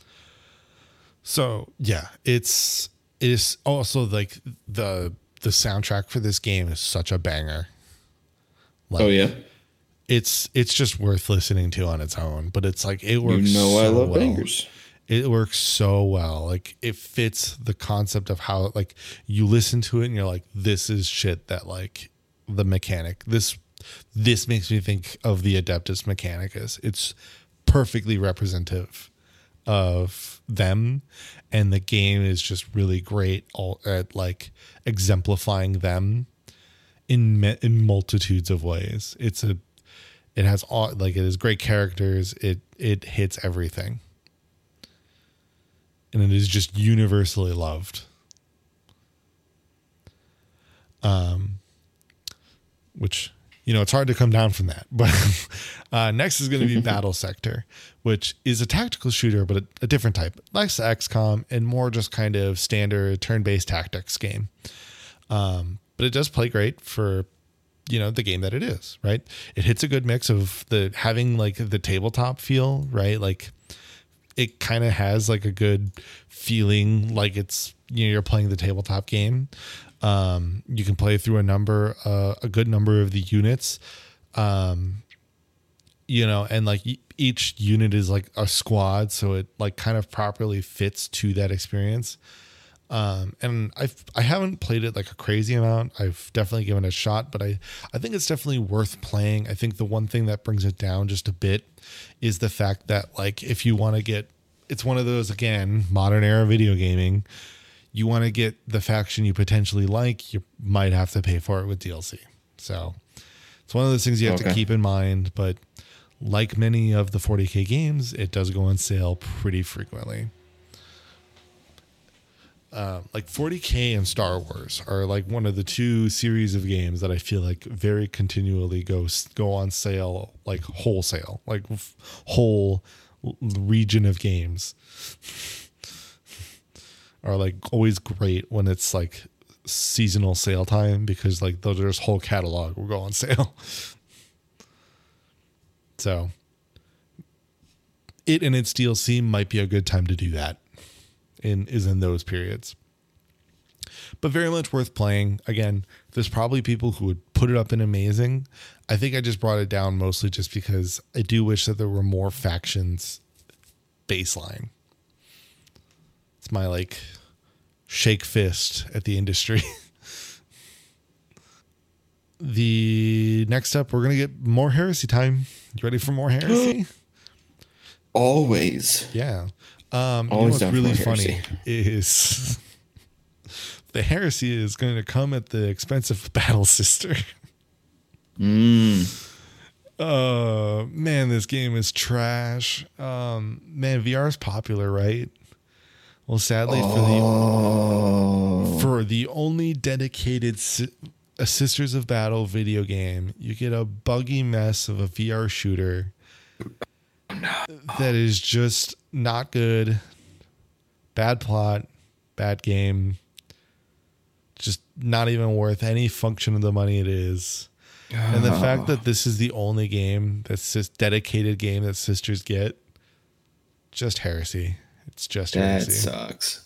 Speaker 1: So, yeah, it's it is also like the the soundtrack for this game is such a banger. Like,
Speaker 2: oh yeah.
Speaker 1: It's it's just worth listening to on its own, but it's like it works.
Speaker 2: You know,
Speaker 1: so
Speaker 2: I love
Speaker 1: well.
Speaker 2: bangers.
Speaker 1: It works so well. Like it fits the concept of how like you listen to it and you're like, this is shit that like the mechanic this this makes me think of the Adeptus Mechanicus. It's perfectly representative of them, and the game is just really great at like exemplifying them in in multitudes of ways. It's a it has all like it has great characters. It it hits everything, and it is just universally loved. Um. Which, you know, it's hard to come down from that. But uh, next is going to be Battle Sector, which is a tactical shooter, but a, a different type. Like X COM and more just kind of standard turn-based tactics game. Um, but it does play great for, you know, the game that it is, right? It hits a good mix of the having like the tabletop feel, right? Like it kind of has like a good feeling like it's, you know, you're playing the tabletop game. Um, you can play through a number, uh, a good number of the units, um, you know, and like e- each unit is like a squad. So it like kind of properly fits to that experience. Um, and I've, I haven't played it like a crazy amount. I've definitely given it a shot, but I, I think it's definitely worth playing. I think the one thing that brings it down just a bit is the fact that like, if you want to get, it's one of those, again, modern era video gaming, you want to get the faction you potentially like, you might have to pay for it with D L C. So it's one of those things you have okay. to keep in mind. But like many of the forty K games, it does go on sale pretty frequently. Uh, like forty K and Star Wars are like one of the two series of games that I feel like very continually go go on sale, like wholesale, like f- whole region of games are like always great when it's like seasonal sale time, because like there's whole catalog will go on sale. So it and its D L C might be a good time to do that. In is in those periods, but very much worth playing. Again, there's probably people who would put it up in amazing. I think I just brought it down mostly just because I do wish that there were more factions baseline. It's my like shake fist at the industry. The next up, we're gonna get more heresy time. You ready for more heresy?
Speaker 2: Always.
Speaker 1: Yeah. Um, you know
Speaker 2: Always
Speaker 1: what's
Speaker 2: down
Speaker 1: really
Speaker 2: for
Speaker 1: funny
Speaker 2: heresy.
Speaker 1: is the heresy is going to come at the expense of Battle Sister.
Speaker 2: Mm.
Speaker 1: Uh, man, this game is trash. Um, man, V R is popular, right? Well, sadly
Speaker 2: Oh.
Speaker 1: for the for the only dedicated si- a Sisters of Battle video game, you get a buggy mess of a V R shooter that is just not good. Bad plot, bad game. Just not even worth any function of the money it is. And the fact that this is the only game that's just dedicated game that Sisters get, just heresy. It's just
Speaker 2: That
Speaker 1: heresy.
Speaker 2: sucks.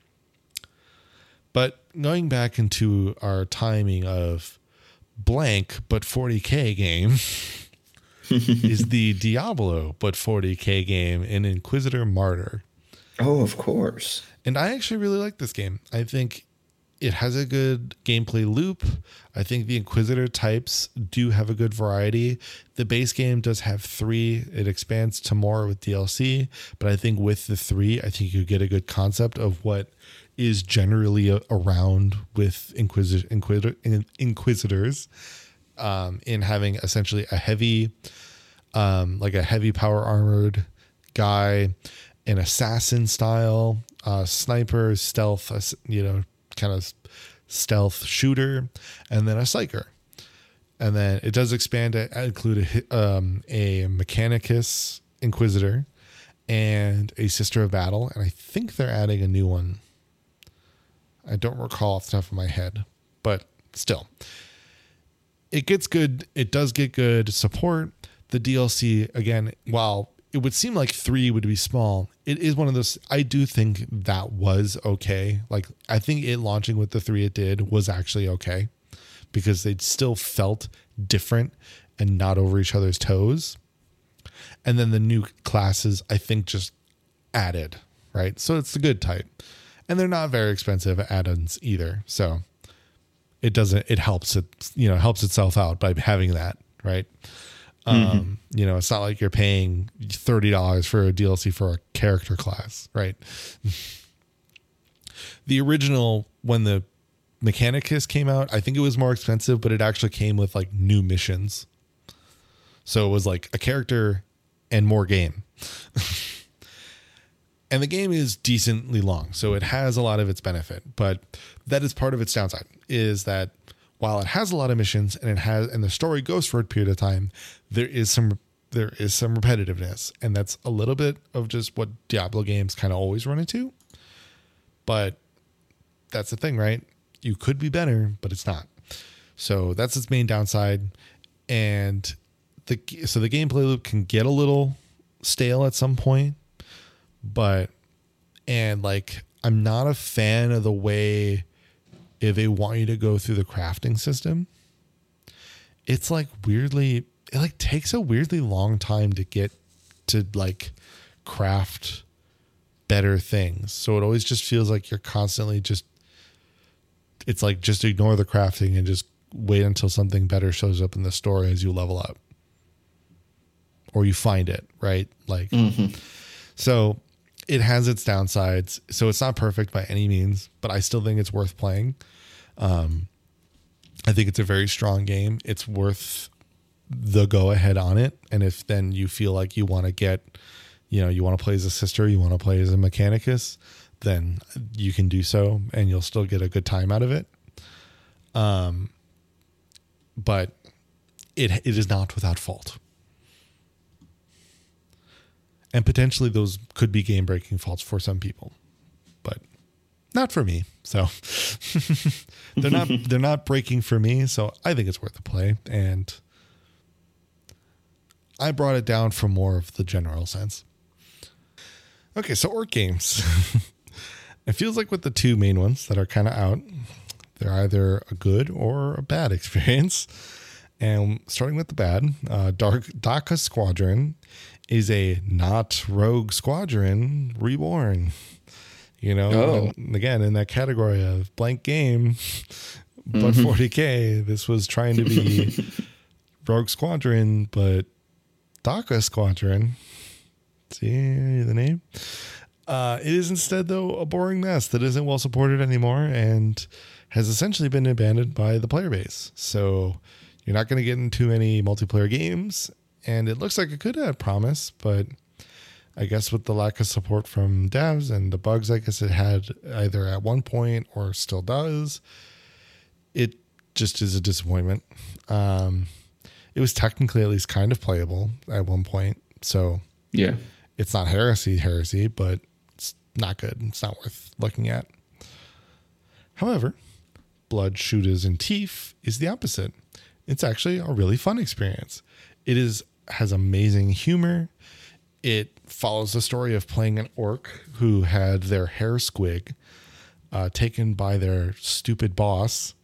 Speaker 1: But going back into our timing of blank but forty K game is the Diablo but forty K game in Inquisitor Martyr.
Speaker 2: Oh, of course.
Speaker 1: And I actually really like this game. I think it has a good gameplay loop. I think the Inquisitor types do have a good variety. The base game does have three. It expands to more with D L C. But I think with the three, I think you get a good concept of what is generally a, around with Inquisitor, Inquisitor, Inquisitors um, in having essentially a heavy, um, like a heavy power armored guy, an assassin style, uh, sniper, stealth, you know, kind of stealth shooter, and then a psyker. And then it does expand to include a, um, a Mechanicus Inquisitor and a Sister of Battle. And I think they're adding a new one. I don't recall off the top of my head, but still. It gets good. It does get good support. The D L C, again, while it would seem like three would be small, it is one of those, I do think that was okay. Like, I think it launching with the three it did was actually okay, because they still felt different and not over each other's toes. And then the new classes, I think, just added, right? So it's the good type. And they're not very expensive add-ons either. So it doesn't, it helps it, you know, helps itself out by having that, right? Mm-hmm. Um, you know, it's not like you're paying thirty dollars for a D L C for a character class, right? The original, when the Mechanicus came out, I think it was more expensive, but it actually came with like new missions. So it was like a character and more game. And the game is decently long, so it has a lot of its benefit, but that is part of its downside, is that while it has a lot of missions and it has, and the story goes for a period of time, there is some, there is some repetitiveness, and that's a little bit of just what Diablo games kind of always run into. But that's the thing, right? You could be better, but it's not. So that's its main downside. And the, so the gameplay loop can get a little stale at some point. But, and like, I'm not a fan of the way if they want you to go through the crafting system. It's like weirdly, it like takes a weirdly long time to get to like craft better things. So it always just feels like you're constantly just, it's like just ignore the crafting and just wait until something better shows up in the story as you level up. Or you find it, right? Like, mm-hmm. So it has its downsides. So it's not perfect by any means, but I still think it's worth playing. Um, I think it's a very strong game. It's worth the go ahead on it. And if then you feel like you want to get, you know, you want to play as a sister, you want to play as a Mechanicus, then you can do so and you'll still get a good time out of it. Um, but it it is not without fault. And potentially those could be game breaking faults for some people, but not for me. So they're not, they're not breaking for me. So I think it's worth a play. And I brought it down for more of the general sense. Okay. So orc games, it feels like with the two main ones that are kind of out, they're either a good or a bad experience. And starting with the bad, uh, Dark Daka Squadron is a not Rogue Squadron reborn. You know,
Speaker 2: oh.
Speaker 1: and again, in that category of blank game, but mm-hmm. forty K, this was trying to be Rogue Squadron, but Daka Squadron. See the name? Uh, it is instead, though, a boring mess that isn't well supported anymore and has essentially been abandoned by the player base. So you're not going to get into many multiplayer games, and it looks like it could have promise, but I guess with the lack of support from devs and the bugs I guess it had either at one point or still does, it just is a disappointment. Um, it was technically at least kind of playable at one point, so
Speaker 2: yeah,
Speaker 1: it's not heresy heresy, but it's not good. It's not worth looking at. However, Blood, Shooters, and Teeth is the opposite. It's actually a really fun experience. It is has amazing humor. It follows the story of playing an orc who had their hair squig uh, taken by their stupid boss.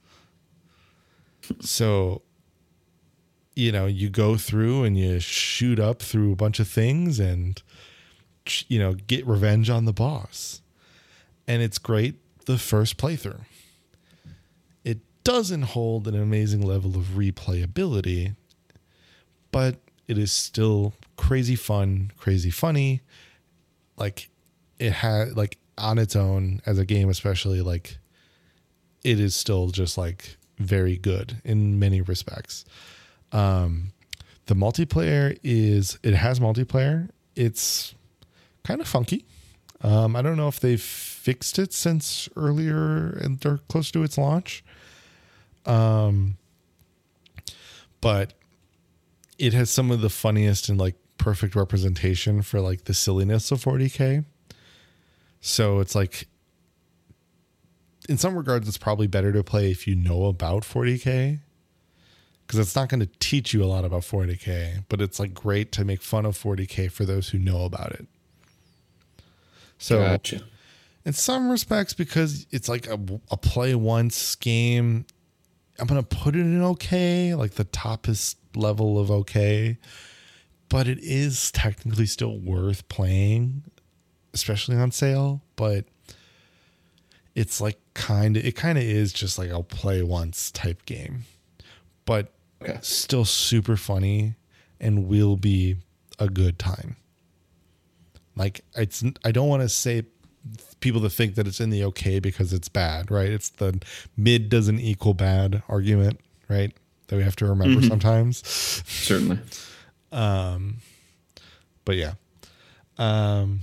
Speaker 1: So, you know, you go through and you shoot up through a bunch of things and, you know, get revenge on the boss. And it's great the first playthrough. It doesn't hold an amazing level of replayability, but it is still crazy fun, crazy funny. Like it had like on its own as a game, especially like it is still just like very good in many respects. Um, the multiplayer is, it has multiplayer. It's kind of funky. Um, I don't know if they've fixed it since earlier and they're close to its launch. Um, but it has some of the funniest and like perfect representation for like the silliness of forty K. So it's like, in some regards, it's probably better to play if you know about forty K, because it's not going to teach you a lot about forty K, but it's like great to make fun of forty K for those who know about it. So gotcha. In some respects, because it's like a, a play once game, I'm going to put it in okay, like the toppest level of okay, but it is technically still worth playing, especially on sale. But it's like kind of, it kind of is just like a play once type game, but okay. Still super funny and will be a good time. Like it's, I don't want to say people to think that it's in the okay because it's bad, right? It's the mid doesn't equal bad argument, right? That we have to remember mm-hmm. sometimes.
Speaker 2: Certainly.
Speaker 1: Um, but yeah. Um,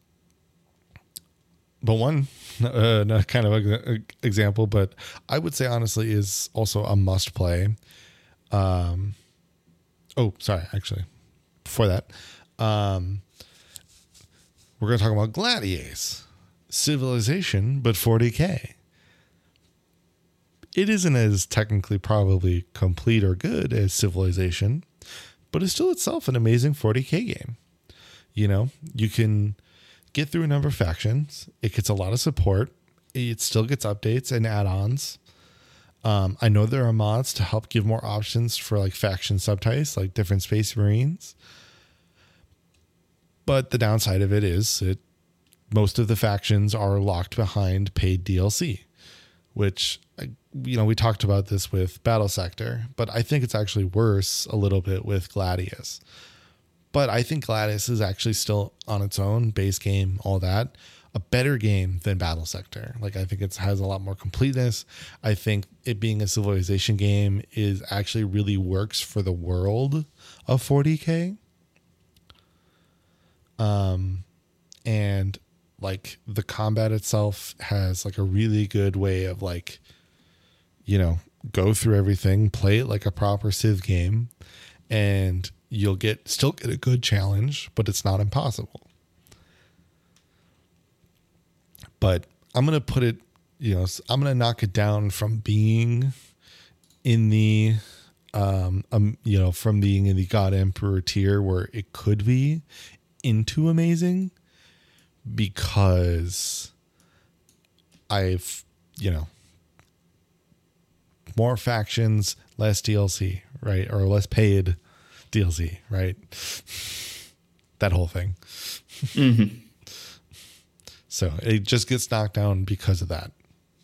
Speaker 1: but one uh, not kind of a, a example, but I would say honestly is also a must play. Um, oh, sorry, actually, before that, um, we're going to talk about Gladiates, Civilization, but forty K. It isn't as technically probably complete or good as Civilization, but it's still itself an amazing forty K game. You know, you can get through a number of factions. It gets a lot of support. It still gets updates and add-ons. Um, I know there are mods to help give more options for like faction subtypes, like different Space Marines. But the downside of it is it most of the factions are locked behind paid D L C, which, you know, we talked about this with Battle Sector, but I think it's actually worse a little bit with Gladius. But I think Gladys is actually still on its own, base game, all that, a better game than Battle Sector. Like, I think it has a lot more completeness. I think it being a civilization game is actually really works for the world of forty K. Um, and like the combat itself has like a really good way of like, you know, go through everything, play it like a proper Civ game, and you'll get still get a good challenge, but it's not impossible. But I'm going to put it, you know, I'm going to knock it down from being in the, um, um, you know, from being in the God Emperor tier where it could be into amazing, because I've, you know, more factions, less D L C, right? Or less paid D L C, right? That whole thing.
Speaker 2: Mm-hmm.
Speaker 1: So it just gets knocked down because of that.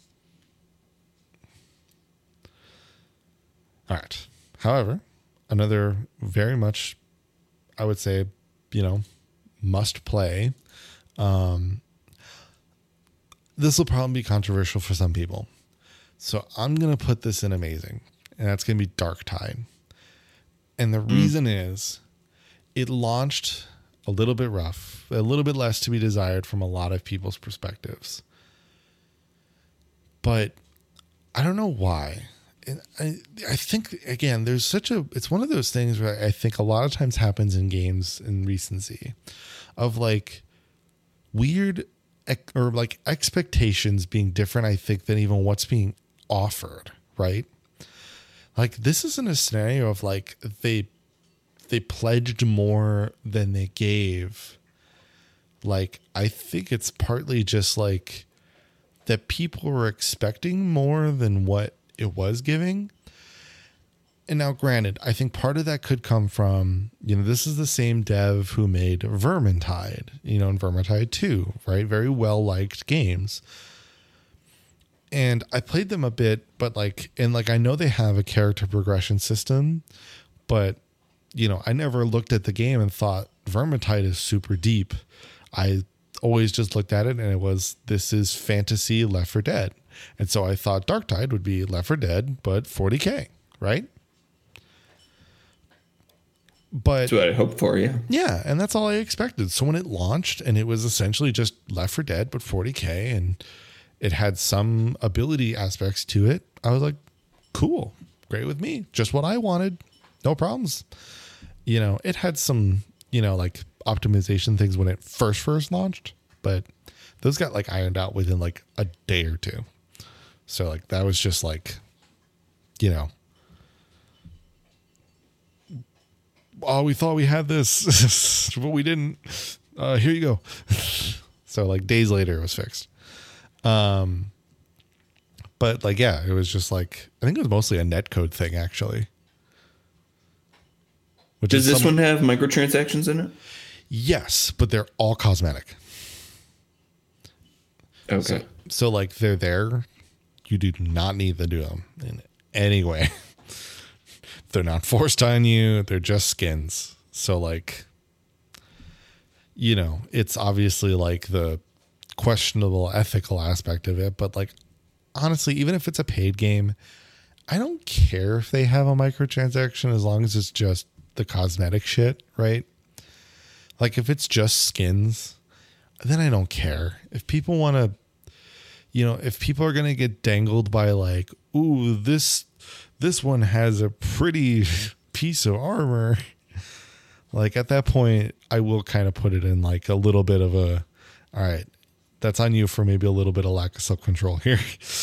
Speaker 1: All right. However, another very much, I would say, you know, must play. Um, this will probably be controversial for some people. So I'm going to put this in amazing, and that's going to be Darktide. And the reason mm. is it launched a little bit rough, a little bit less to be desired from a lot of people's perspectives. But I don't know why. And I, I think, again, there's such a, it's one of those things where I think a lot of times happens in games in recency of like weird or like expectations being different, I think, than even what's being offered, right? Like this isn't a scenario of like they they pledged more than they gave. Like I think it's partly just like that people were expecting more than what it was giving. And now granted, I think part of that could come from, you know, this is the same dev who made Vermintide, you know, and Vermintide two, right? Very well liked games. And I played them a bit, but like, and like, I know they have a character progression system, but you know, I never looked at the game and thought Vermintide is super deep. I always just looked at it and it was, this is fantasy Left four Dead. And so I thought Darktide would be Left four Dead, but forty K, right? But
Speaker 2: that's what I hoped for, yeah.
Speaker 1: Yeah, and that's all I expected. So when it launched and it was essentially just Left four Dead, but forty K, and it had some ability aspects to it, I was like, cool, great with me. Just what I wanted. No problems. You know, it had some, you know, like optimization things when it first first launched, but those got like ironed out within like a day or two. So like that was just like, you know, oh, we thought we had this, but we didn't. Uh, here you go. So like days later it was fixed. Um, but like, yeah, it was just like, I think it was mostly a netcode thing actually.
Speaker 2: Which Does this some, one have microtransactions in it?
Speaker 1: Yes, but they're all cosmetic.
Speaker 2: Okay.
Speaker 1: So, so like they're there. You do not need to do them in any way. They're not forced on you. They're just skins. So like, you know, it's obviously like the questionable ethical aspect of it. But like, honestly, even if it's a paid game, I don't care if they have a microtransaction as long as it's just the cosmetic shit, right? Like if it's just skins, then I don't care. If people want to, you know, if people are going to get dangled by like, ooh, this this one has a pretty piece of armor, like at that point, I will kind of put it in like a little bit of a, all right, that's on you for maybe a little bit of lack of self-control here.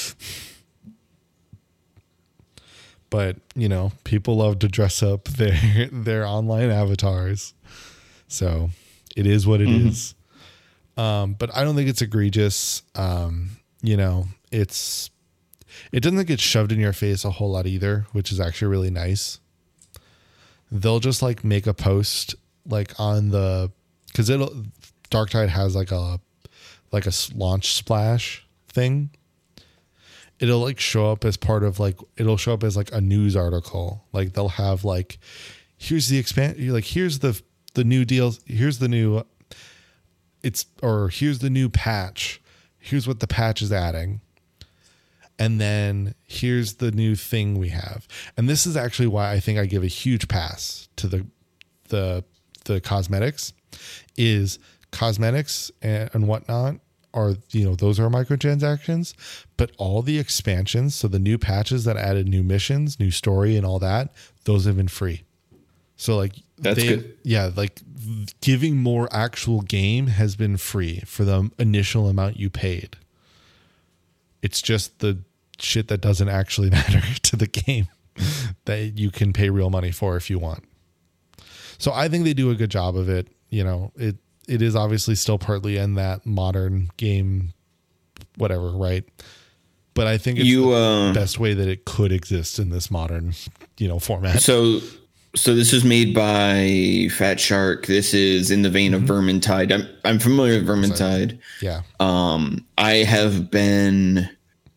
Speaker 1: But, you know, people love to dress up their their online avatars. So it is what it mm-hmm. is. Um, but I don't think it's egregious. Um, you know, it's it doesn't get shoved in your face a whole lot either, which is actually really nice. They'll just like make a post like on the, because it'll Darktide has like a like a launch splash thing. It'll like show up as part of like, it'll show up as like a news article. Like they'll have like, here's the expand, like, here's the, the new deals. Here's the new, it's, or here's the new patch. Here's what the patch is adding. And then here's the new thing we have. And this is actually why I think I give a huge pass to the, the, the cosmetics is cosmetics and, and whatnot are, you know, those are microtransactions, but all the expansions. So the new patches that added new missions, new story and all that, those have been free. So like,
Speaker 2: that's
Speaker 1: they,
Speaker 2: good.
Speaker 1: Yeah. Like giving more actual game has been free for the initial amount you paid. It's just the shit that doesn't actually matter to the game that you can pay real money for if you want. So I think they do a good job of it. You know, it, it is obviously still partly in that modern game, whatever. Right. But I think it's
Speaker 2: you,
Speaker 1: the
Speaker 2: uh,
Speaker 1: best way that it could exist in this modern, you know, format.
Speaker 2: So, so this is made by Fat Shark. This is in the vein
Speaker 1: Mm-hmm.
Speaker 2: of Vermintide. I'm, I'm familiar with Vermintide.
Speaker 1: Yeah.
Speaker 2: Um, I have been,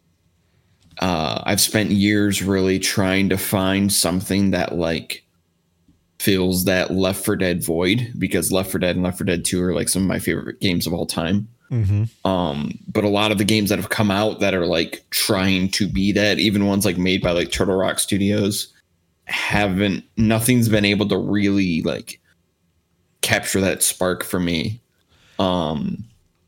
Speaker 2: uh, I've spent years really trying to find something that like fills that Left four Dead void, because Left four Dead and Left four Dead two are like some of my favorite games of all time.
Speaker 1: Mm-hmm.
Speaker 2: Um, but a lot of the games that have come out that are like trying to be that, even ones like made by like Turtle Rock Studios, haven't, nothing's been able to really like capture that spark for me. Um,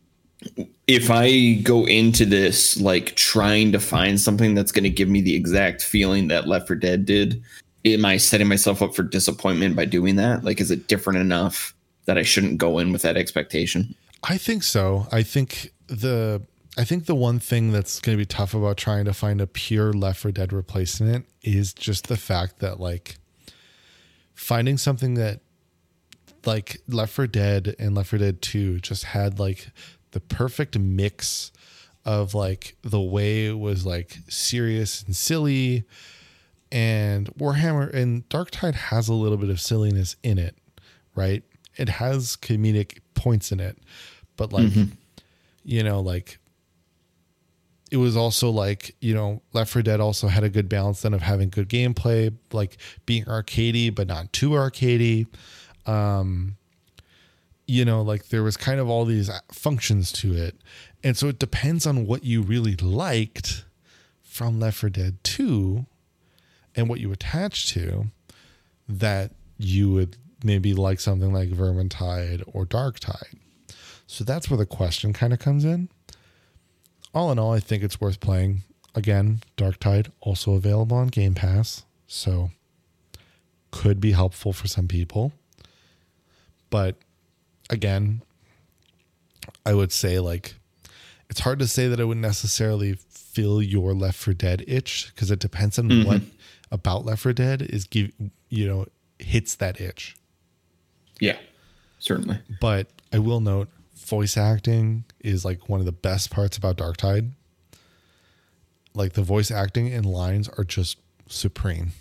Speaker 2: if I go into this like trying to find something that's going to give me the exact feeling that Left four Dead did, am I setting myself up for disappointment by doing that? Like, is it different enough that I shouldn't go in with that expectation?
Speaker 1: I think so. I think the I think the one thing that's going to be tough about trying to find a pure Left four Dead replacement is just the fact that like finding something that like Left four Dead and Left four Dead two just had like the perfect mix of like the way it was like serious and silly, and Warhammer and Darktide has a little bit of silliness in it, right? It has comedic points in it, but like, mm-hmm. you know, like it was also like, you know, Left four Dead also had a good balance then of having good gameplay, like being arcadey, but not too arcadey. Um, you know, like there was kind of all these functions to it. And so it depends on what you really liked from Left four Dead two and what you attach to, that you would maybe like something like Vermintide or Darktide. So that's where the question kind of comes in. All in all, I think it's worth playing. Again, Darktide also available on Game Pass, so could be helpful for some people. But again, I would say like it's hard to say that it would necessarily fill your Left four Dead itch, because it depends on mm-hmm. what about Left four Dead is give you know hits that itch.
Speaker 2: Yeah, certainly.
Speaker 1: But I will note, voice acting is like one of the best parts about Darktide. Like the voice acting and lines are just supreme.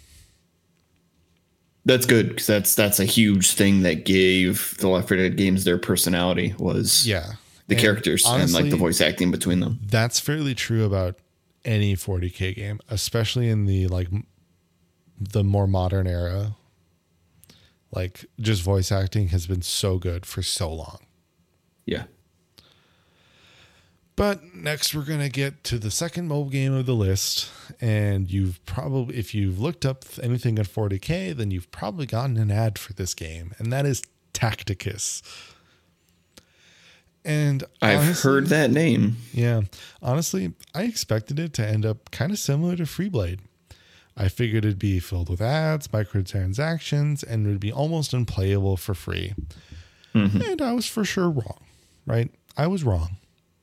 Speaker 2: That's good, because that's that's a huge thing that gave the Left four Dead games their personality, was
Speaker 1: yeah
Speaker 2: the
Speaker 1: and
Speaker 2: characters honestly, and like the voice acting between them.
Speaker 1: That's fairly true about any forty K game, especially in the like the more modern era. Like just voice acting has been so good for so long.
Speaker 2: Yeah.
Speaker 1: But next we're going to get to the second mobile game of the list. And you've probably, if you've looked up anything at forty K, then you've probably gotten an ad for this game. And that is Tacticus. And
Speaker 2: I've honestly, heard that name.
Speaker 1: Yeah. Honestly, I expected it to end up kind of similar to Freeblade. I figured it'd be filled with ads, microtransactions, and it would be almost unplayable for free. Mm-hmm. And I was for sure wrong, right? I was wrong.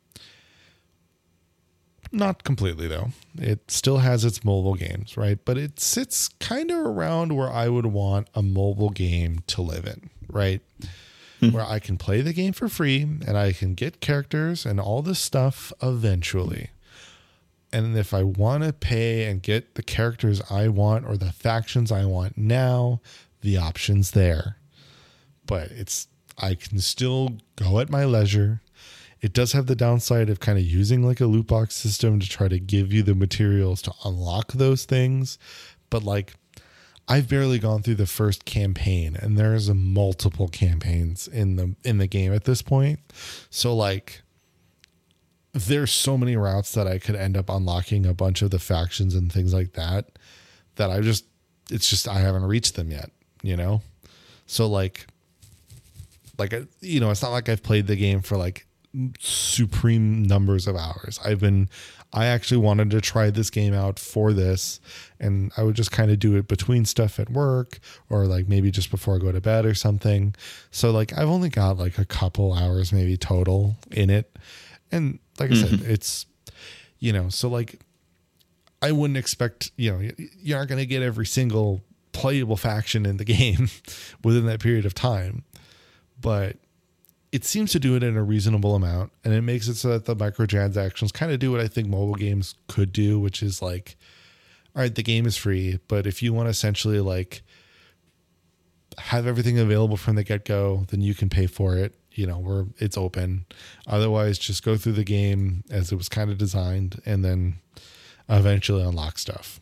Speaker 1: Not completely, though. It still has its mobile games, right? But it sits kind of around where I would want a mobile game to live in, right? Mm-hmm. Where I can play the game for free and I can get characters and all this stuff eventually. And if I want to pay and get the characters I want or the factions I want now, the option's there. But it's I can still go at my leisure. It does have the downside of kind of using like a loot box system to try to give you the materials to unlock those things. But like, I've barely gone through the first campaign, and there's multiple campaigns in the in the game at this point. So like, there's so many routes that I could end up unlocking a bunch of the factions and things like that. That I just, it's just I haven't reached them yet. You know, so like, like you know, it's not like I've played the game for like supreme numbers of hours. I've been. I actually wanted to try this game out for this, and I would just kind of do it between stuff at work or like maybe just before I go to bed or something. So like I've only got like a couple hours maybe total in it. And like I mm-hmm. said, it's, you know, so like I wouldn't expect, you know, you're not going to get every single playable faction in the game within that period of time, but it seems to do it in a reasonable amount, and it makes it so that the microtransactions kind of do what I think mobile games could do, which is like, all right, the game is free, but if you want to essentially like have everything available from the get-go, then you can pay for it. You know, where it's open. Otherwise, just go through the game as it was kind of designed, and then eventually unlock stuff.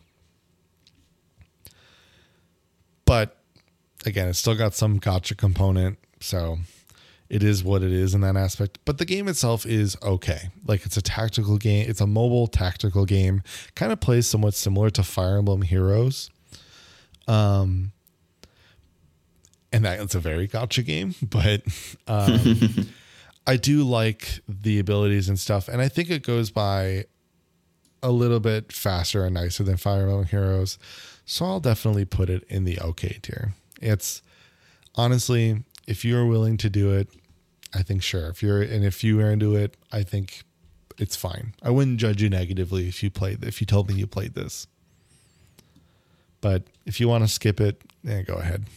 Speaker 1: But again, it's still got some gotcha component, so it is what it is in that aspect. But the game itself is okay. Like, it's a tactical game. It's a mobile tactical game. Kind of plays somewhat similar to Fire Emblem Heroes. Um, and that it's a very gotcha game. But um, I do like the abilities and stuff. And I think it goes by a little bit faster and nicer than Fire Emblem Heroes. So I'll definitely put it in the okay tier. It's honestly... if you're willing to do it, I think sure. If you're and if you are into it, I think it's fine. I wouldn't judge you negatively if you played if you told me you played this. But if you want to skip it, yeah, go ahead.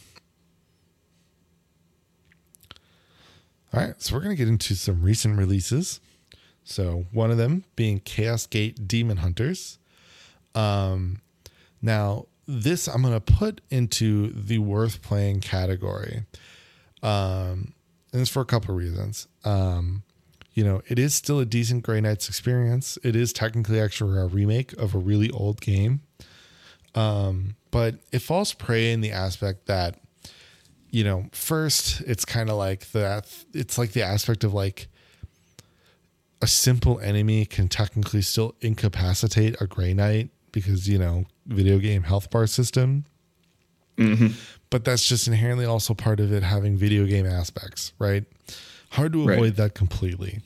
Speaker 1: All right, so we're gonna get into some recent releases. So one of them being Chaos Gate Demon Hunters. Um, now this I'm gonna put into the worth playing category. Um, and it's for a couple of reasons. Um, you know, it is still a decent Grey Knights experience. It is technically actually a remake of a really old game. Um, but it falls prey in the aspect that, you know, first it's kind of like that. It's like the aspect of like a simple enemy can technically still incapacitate a Grey Knight because, you know, video game health bar system. Mm-hmm. But that's just inherently also part of it having video game aspects, right? Hard to avoid right. that completely.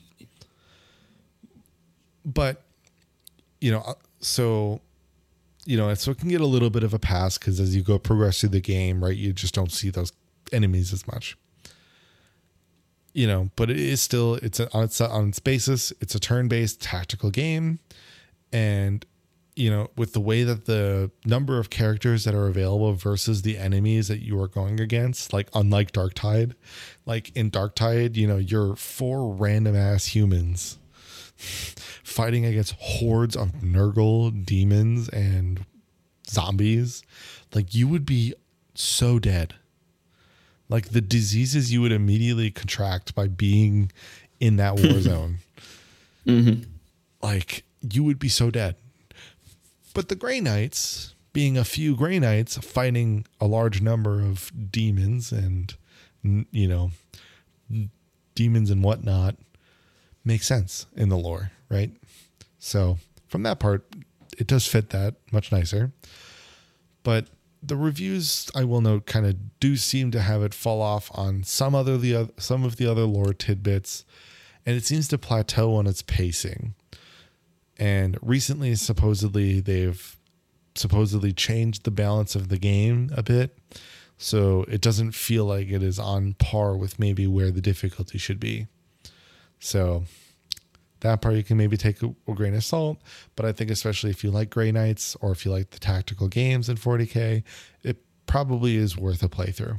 Speaker 1: But, you know, so, you know, so it can get a little bit of a pass because as you go progress through the game, right, you just don't see those enemies as much. You know, but it is still, it's a, on its on its basis, it's a turn-based tactical game. And you know, with the way that the number of characters that are available versus the enemies that you are going against, like unlike Darktide, like in Darktide, you know, you're four random ass humans fighting against hordes of Nurgle demons and zombies. Like you would be so dead. Like the diseases you would immediately contract by being in that war zone. Mm-hmm. Like you would be so dead. But the Grey Knights, being a few Grey Knights fighting a large number of demons and, you know, demons and whatnot, makes sense in the lore, right? So from that part, it does fit that much nicer. But the reviews, I will note, kind of do seem to have it fall off on some other the other, some of the other lore tidbits, and it seems to plateau on its pacing. And recently, supposedly, they've supposedly changed the balance of the game a bit. So it doesn't feel like it is on par with maybe where the difficulty should be. So that part you can maybe take a, a grain of salt. But I think especially if you like Grey Knights or if you like the tactical games in forty K, it probably is worth a playthrough.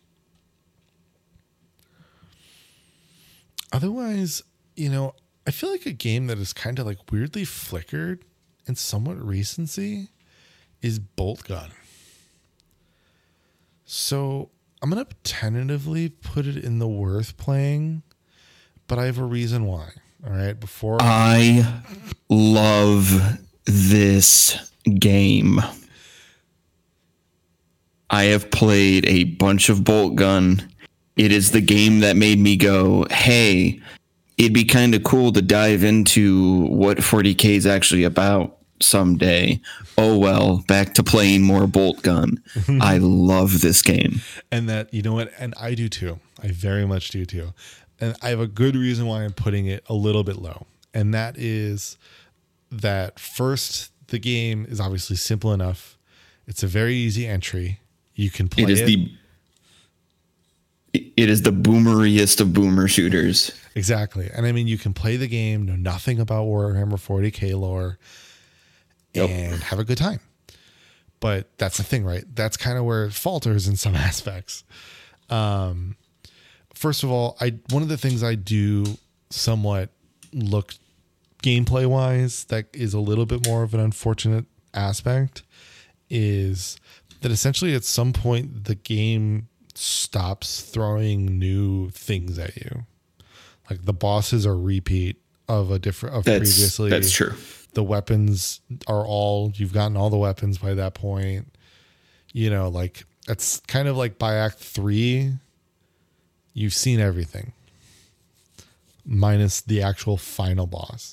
Speaker 1: Otherwise, you know, I feel like a game that is kind of like weirdly flickered and somewhat recency is Bolt Gun. So I'm going to tentatively put it in the worth playing, but I have a reason why. All right. Before
Speaker 2: I love this game. I have played a bunch of Bolt Gun. It is the game that made me go, hey, it'd be kind of cool to dive into what forty K is actually about someday. Oh, well, back to playing more Bolt Gun. I love this game.
Speaker 1: And that, you know what? And I do too. I very much do too. And I have a good reason why I'm putting it a little bit low. And that is that first, the game is obviously simple enough. It's a very easy entry. You can play it. Is
Speaker 2: it. the It is the boomeriest of boomer shooters.
Speaker 1: Exactly. And I mean, you can play the game, know nothing about Warhammer forty K lore, yep. and have a good time. But that's the thing, right? That's kind of where it falters in some aspects. Um, first of all, I one of the things I do somewhat look gameplay wise that is a little bit more of an unfortunate aspect is that essentially at some point the game stops throwing new things at you. Like the bosses are repeat of a different of
Speaker 2: that's,
Speaker 1: previously.
Speaker 2: That's true.
Speaker 1: The weapons are all you've gotten all the weapons by that point. You know, like it's kind of like by act three, you've seen everything. Minus the actual final boss.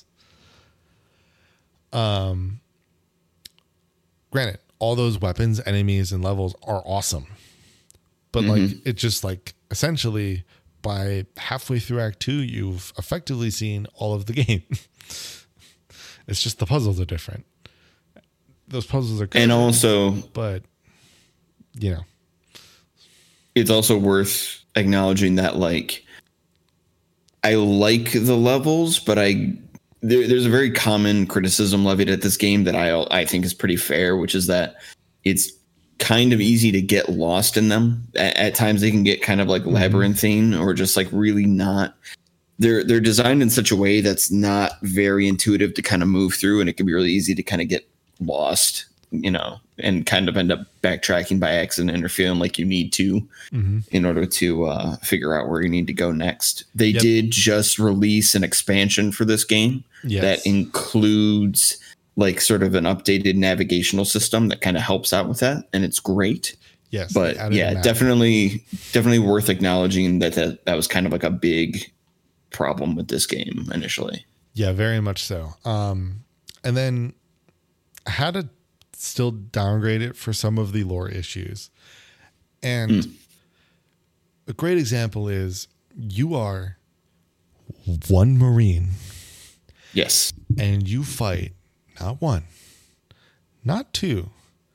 Speaker 1: Um granted, all those weapons, enemies, and levels are awesome. But mm-hmm. like it just like essentially by halfway through act two, you've effectively seen all of the game. It's just the puzzles are different. Those puzzles are good,
Speaker 2: and also,
Speaker 1: but you know,
Speaker 2: it's also worth acknowledging that like I like the levels, but I there, there's a very common criticism levied at this game that I I think is pretty fair, which is that it's kind of easy to get lost in them. At, at times they can get kind of like mm-hmm. labyrinthine or just like really not. They're they're designed in such a way that's not very intuitive to kind of move through, and it can be really easy to kind of get lost, you know, and kind of end up backtracking by accident or feeling like you need to mm-hmm. in order to uh, figure out where you need to go next. They yep. did just release an expansion for this game yes. that includes like sort of an updated navigational system that kind of helps out with that, and it's great.
Speaker 1: Yes,
Speaker 2: but yeah, definitely, definitely worth acknowledging that, that that was kind of like a big problem with this game initially.
Speaker 1: Yeah, very much so. Um, and then I had to still downgrade it for some of the lore issues. And mm. a great example is you are one Marine.
Speaker 2: Yes.
Speaker 1: And you fight not one, not two,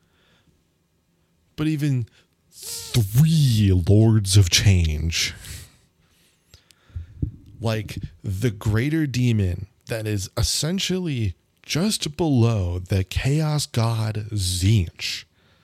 Speaker 1: but even three Lords of Change. Like the greater demon that is essentially just below the chaos god Tzeentch.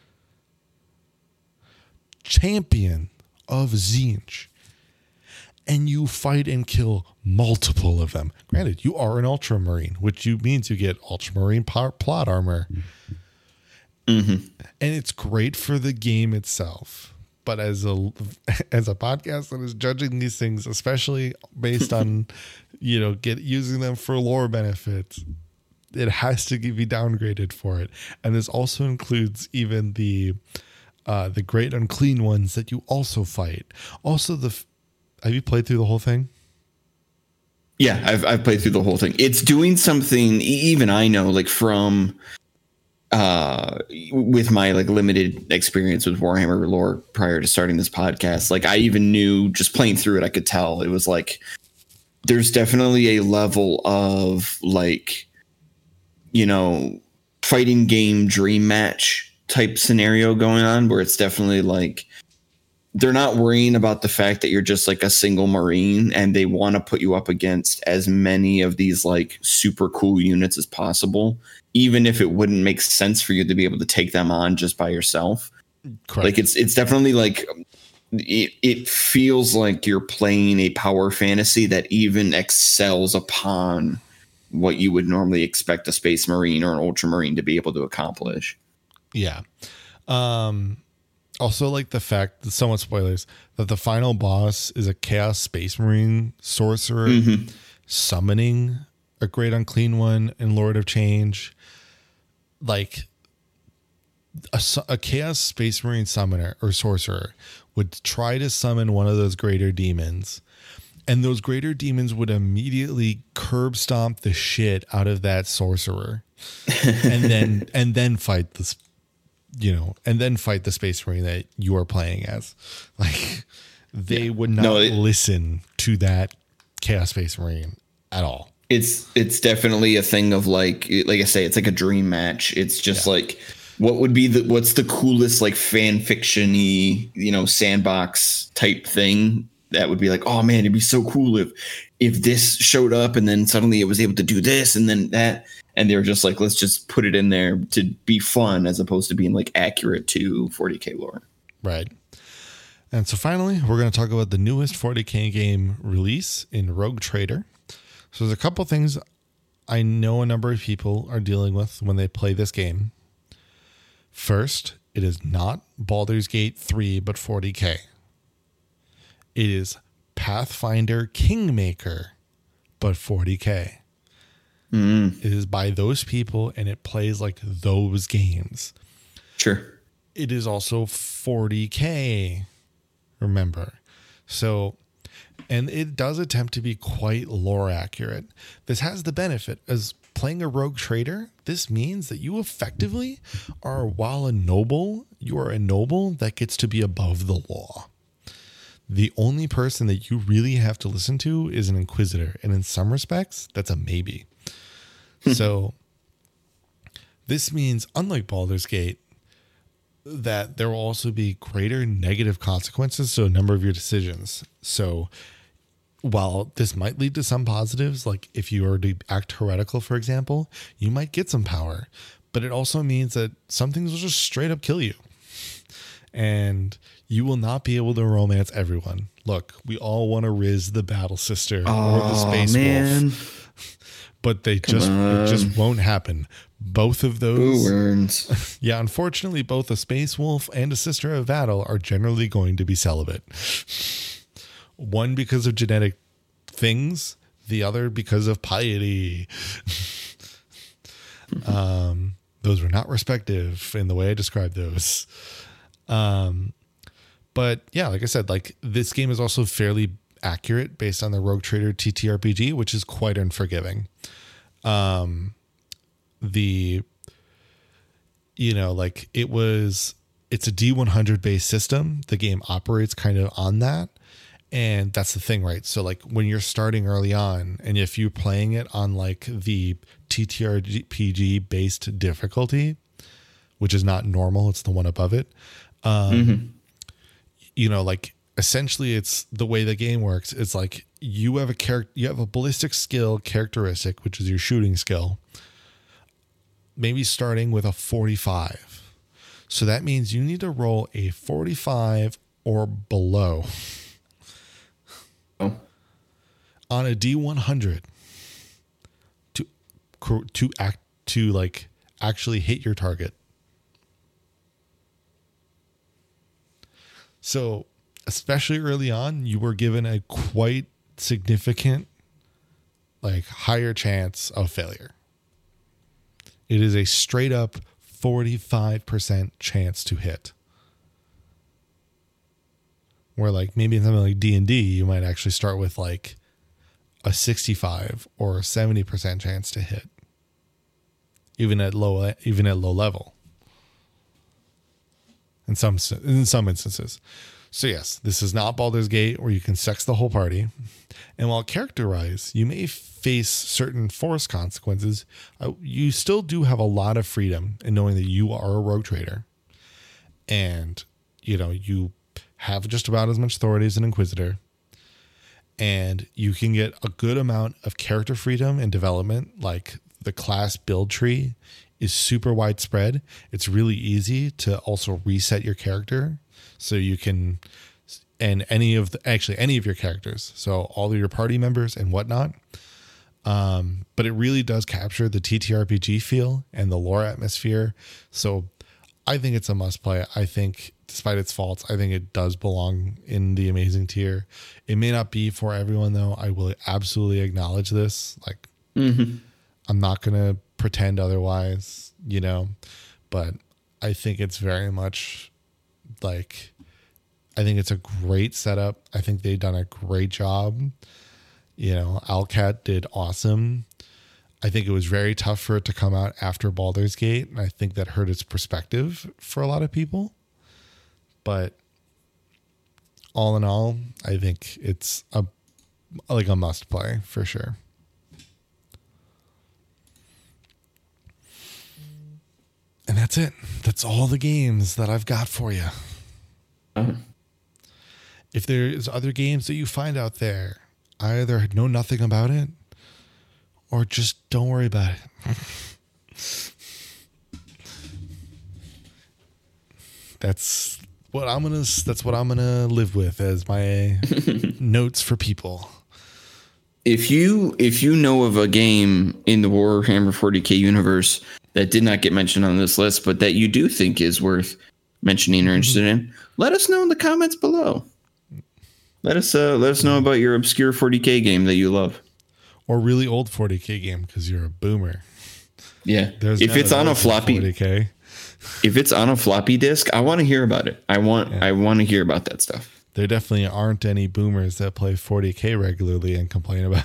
Speaker 1: Champion of Tzeentch. And you fight and kill multiple of them. Granted, you are an Ultramarine, which you means you get Ultramarine plot armor.
Speaker 2: Mm-hmm.
Speaker 1: And it's great for the game itself. But as a as a podcast that is judging these things, especially based on, you know, get using them for lore benefits, it has to be downgraded for it. And this also includes even the uh, the great unclean ones that you also fight. Also, the have you played through the whole thing?
Speaker 2: Yeah, I've I've played through the whole thing. It's doing something even I know, like from. Uh, with my like limited experience with Warhammer lore prior to starting this podcast, like I even knew just playing through it, I could tell it was like there's definitely a level of like, you know, fighting game dream match type scenario going on where it's definitely like they're not worrying about the fact that you're just like a single Marine and they want to put you up against as many of these like super cool units as possible, even if it wouldn't make sense for you to be able to take them on just by yourself. Correct. Like it's, it's definitely like it, it feels like you're playing a power fantasy that even excels upon what you would normally expect a Space Marine or an Ultramarine to be able to accomplish.
Speaker 1: Yeah. Um, Also, like the fact that somewhat spoilers that the final boss is a Chaos Space Marine sorcerer mm-hmm. summoning a great unclean one in Lord of Change. Like a, su- a Chaos Space Marine summoner or sorcerer would try to summon one of those greater demons, and those greater demons would immediately curb stomp the shit out of that sorcerer, and then and then fight this, you know, and then fight the Space Marine that you are playing as. Like, they yeah. would not no, it, listen to that Chaos Space Marine at all.
Speaker 2: It's it's definitely a thing of like like I say, it's like a dream match. It's just yeah. like, what would be the what's the coolest like fan fiction-y, you know, sandbox type thing that would be like, oh man, it'd be so cool if if this showed up and then suddenly it was able to do this and then that, and they were just like, let's just put it in there to be fun as opposed to being like accurate to forty K lore.
Speaker 1: Right. And so finally, we're going to talk about the newest forty K game release in Rogue Trader. So there's a couple things I know a number of people are dealing with when they play this game. First, it is not Baldur's Gate three, but forty K. It is Pathfinder Kingmaker, but forty K. Mm. It is by those people, and it plays like those games.
Speaker 2: Sure.
Speaker 1: It is also forty K, remember. So... and it does attempt to be quite lore accurate. This has the benefit as playing a rogue trader. This means that you effectively are, while a noble, you are a noble that gets to be above the law. The only person that you really have to listen to is an inquisitor. And in some respects, that's a maybe. So this means, unlike Baldur's Gate, that there will also be greater negative consequences to a number of your decisions. So while this might lead to some positives, like if you were to act heretical, for example, you might get some power, but it also means that some things will just straight up kill you. And you will not be able to romance everyone. Look, we all want to Riz the Battle Sister oh, or the Space man. Wolf, but they Come just on. It just won't happen. Both of those, yeah, unfortunately, both a Space Wolf and a Sister of Battle are generally going to be celibate. One because of genetic things, the other because of piety. um, those were not respective in the way I described those. Um, but yeah, like I said, like this game is also fairly accurate based on the Rogue Trader T T R P G, which is quite unforgiving. Um, the, you know, like it was, it's a D one hundred based system. The game operates kind of on that. And that's the thing, right? So like when you're starting early on, and if you're playing it on like the T T R P G based difficulty, which is not normal, it's the one above it. Um, mm-hmm. You know, like essentially it's the way the game works. It's like you have a character, you have a ballistic skill characteristic, which is your shooting skill, maybe starting with a forty-five. So that means you need to roll a forty-five or below oh. on a D one hundred to to act to like actually hit your target. So, especially early on, you were given a quite significant, like higher chance of failure. It is a straight up forty-five percent chance to hit. Where like maybe in something like D and D, you might actually start with like a sixty-five or seventy percent chance to hit. Even at low, even at low level. In some in some instances. So yes, this is not Baldur's Gate where you can sex the whole party. And while character-wise, you may face certain force consequences, uh, you still do have a lot of freedom in knowing that you are a rogue trader. And, you know, you have just about as much authority as an inquisitor. And you can get a good amount of character freedom and development, like the class build tree is super widespread. It's really easy to also reset your character so you can, and any of the, actually any of your characters. So all of your party members and whatnot. Um, but it really does capture the T T R P G feel and the lore atmosphere. So I think it's a must play. I think despite its faults, I think it does belong in the amazing tier. It may not be for everyone though. I will absolutely acknowledge this. Like, mm-hmm. I'm not going to pretend otherwise, you know, but I think it's very much like, I think it's a great setup. I think they've done a great job. You know, Owlcat did awesome. I think it was very tough for it to come out after Baldur's Gate, and I think that hurt its perspective for a lot of people. But all in all, I think it's a like a must play for sure. And that's it. That's all the games that I've got for you. Uh-huh. If there's other games that you find out there, either know nothing about it or just don't worry about it. That's what I'm gonna. That's what I'm gonna live with as my notes for people.
Speaker 2: If you if you know of a game in the Warhammer forty K universe that did not get mentioned on this list, but that you do think is worth mentioning or interested in, let us know in the comments below. Let us uh, let us know about your obscure forty K game that you love,
Speaker 1: or really old forty K game because you're a boomer.
Speaker 2: Yeah, There's if it's on a floppy, forty K. If it's on a floppy disk, I want to hear about it. I want yeah. I want to hear about that stuff.
Speaker 1: There definitely aren't any boomers that play forty K regularly and complain about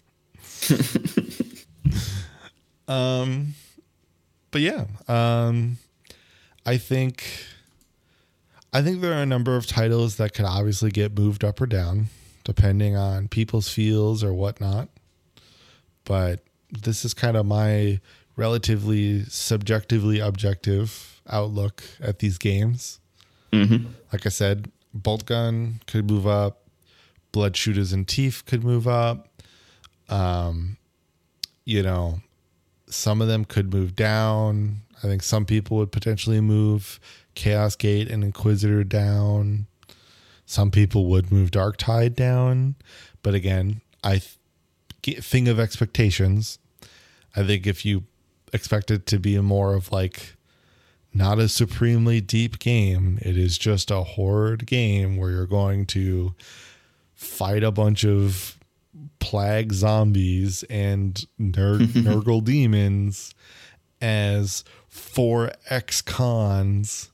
Speaker 1: it. um, but yeah, um, I think. I think there are a number of titles that could obviously get moved up or down depending on people's feels or whatnot. But this is kind of my relatively subjectively objective outlook at these games. Mm-hmm. Like I said, Bolt Gun could move up. Blood Shooters and Thief could move up. Um, you know, some of them could move down. I think some people would potentially move Chaos Gate and Inquisitor down. Some people would move Darktide down. But again, I th- thing of expectations. I think if you expect it to be more of like not a supremely deep game, it is just a horde game where you're going to fight a bunch of plague zombies and ner- Nurgle demons as four ex-cons,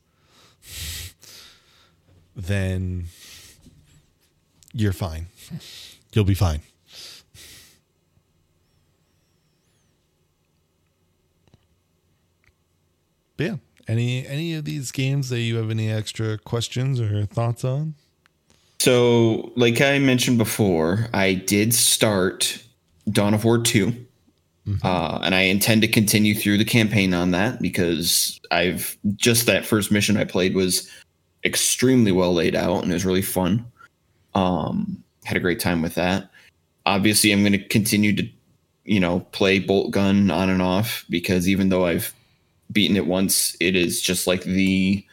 Speaker 1: then you're fine. You'll be fine. But yeah, any any of these games that you have any extra questions or thoughts on?
Speaker 2: So, like I mentioned before, I did start Dawn of War two. Mm-hmm. Uh, and I intend to continue through the campaign on that because I've just that first mission I played was extremely well laid out and it was really fun. Um, had a great time with that. Obviously, I'm going to continue to, you know, play Bolt Gun on and off because even though I've beaten it once, it is just like the.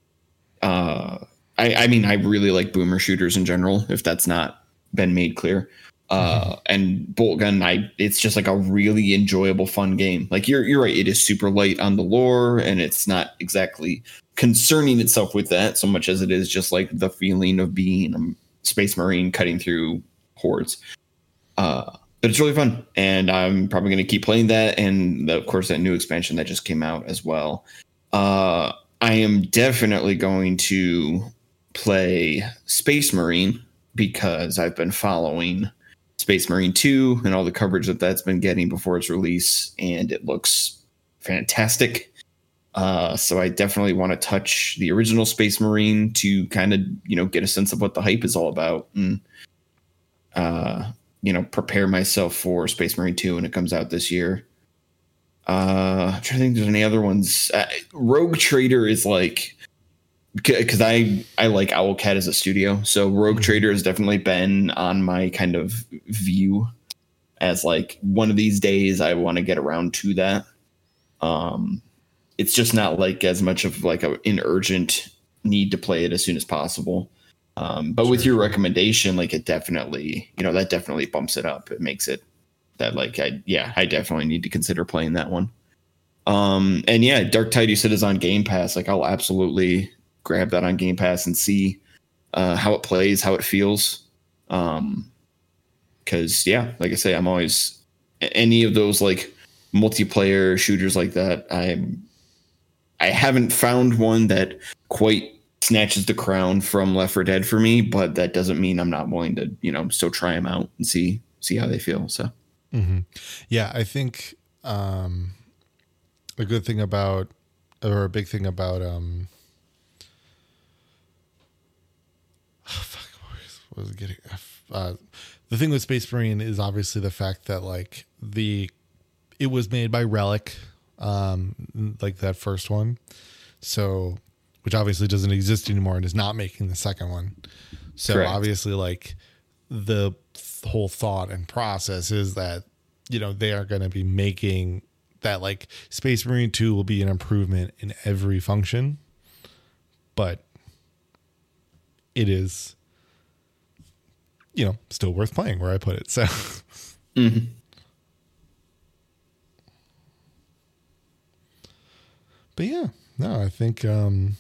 Speaker 2: Uh, I, I mean, I really like boomer shooters in general, if that's not been made clear. Uh, and Bolt Gun, I it's just like a really enjoyable, fun game. Like you're you're right, it is super light on the lore, and it's not exactly concerning itself with that so much as it is just like the feeling of being a space marine cutting through hordes. Uh, but it's really fun, and I'm probably going to keep playing that, and the, of course that new expansion that just came out as well. Uh, I am definitely going to play Space Marine because I've been following Space Marine two and all the coverage that that's been getting before its release, and it looks fantastic. Uh, so I definitely want to touch the original Space Marine to kind of, you know, get a sense of what the hype is all about and, uh, you know, prepare myself for Space Marine two when it comes out this year. Uh, I'm trying to think if there's any other ones. Uh, Rogue Trader is like, because I, I like Owlcat as a studio. So Rogue mm-hmm. Trader has definitely been on my kind of view as like one of these days I want to get around to that. Um, it's just not like as much of like a, an urgent need to play it as soon as possible. Um, but sure. with your recommendation, like it definitely, you know, that definitely bumps it up. It makes it that like, I, yeah, I definitely need to consider playing that one. Um, and yeah, Darktide, you said is on Game Pass. Like I'll absolutely grab that on Game Pass and see uh, how it plays, how it feels. Um, cause yeah, like I say, I'm always any of those like multiplayer shooters like that. I'm I haven't found one that quite snatches the crown from Left four Dead for me, but that doesn't mean I'm not willing to, you know, still try them out and see see how they feel. So,
Speaker 1: mm-hmm. yeah, I think um, a good thing about, or a big thing about, um, oh, fuck, what was it getting? Uh, the thing with Space Marine is obviously the fact that like the it was made by Relic, um, like that first one, so which obviously doesn't exist anymore and is not making the second one. So Correct. Obviously, like the whole thought and process is that, you know, they are going to be making that, like, Space Marine two will be an improvement in every function, but it is, you know, still worth playing where I put it. So, mm-hmm. But yeah, no, I think, um,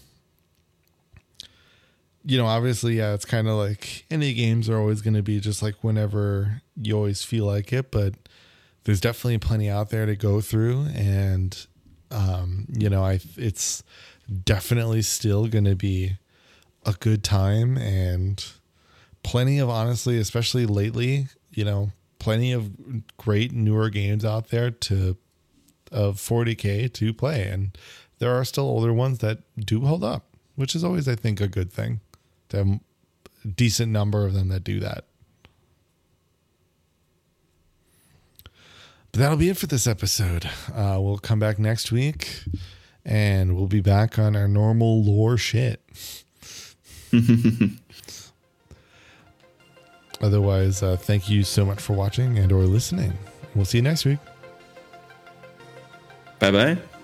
Speaker 1: you know, obviously, yeah, it's kind of like any games are always going to be just like whenever you always feel like it, but there's definitely plenty out there to go through. And, um, you know, I, it's definitely still going to be a good time, and plenty of, honestly, especially lately, you know, plenty of great newer games out there to, of forty K to play. And there are still older ones that do hold up, which is always, I think, a good thing to have a decent number of them that do that. But that'll be it for this episode. Uh, we'll come back next week and we'll be back on our normal lore shit. Otherwise, uh, thank you so much for watching and or listening. We'll see you next week.
Speaker 2: Bye-bye.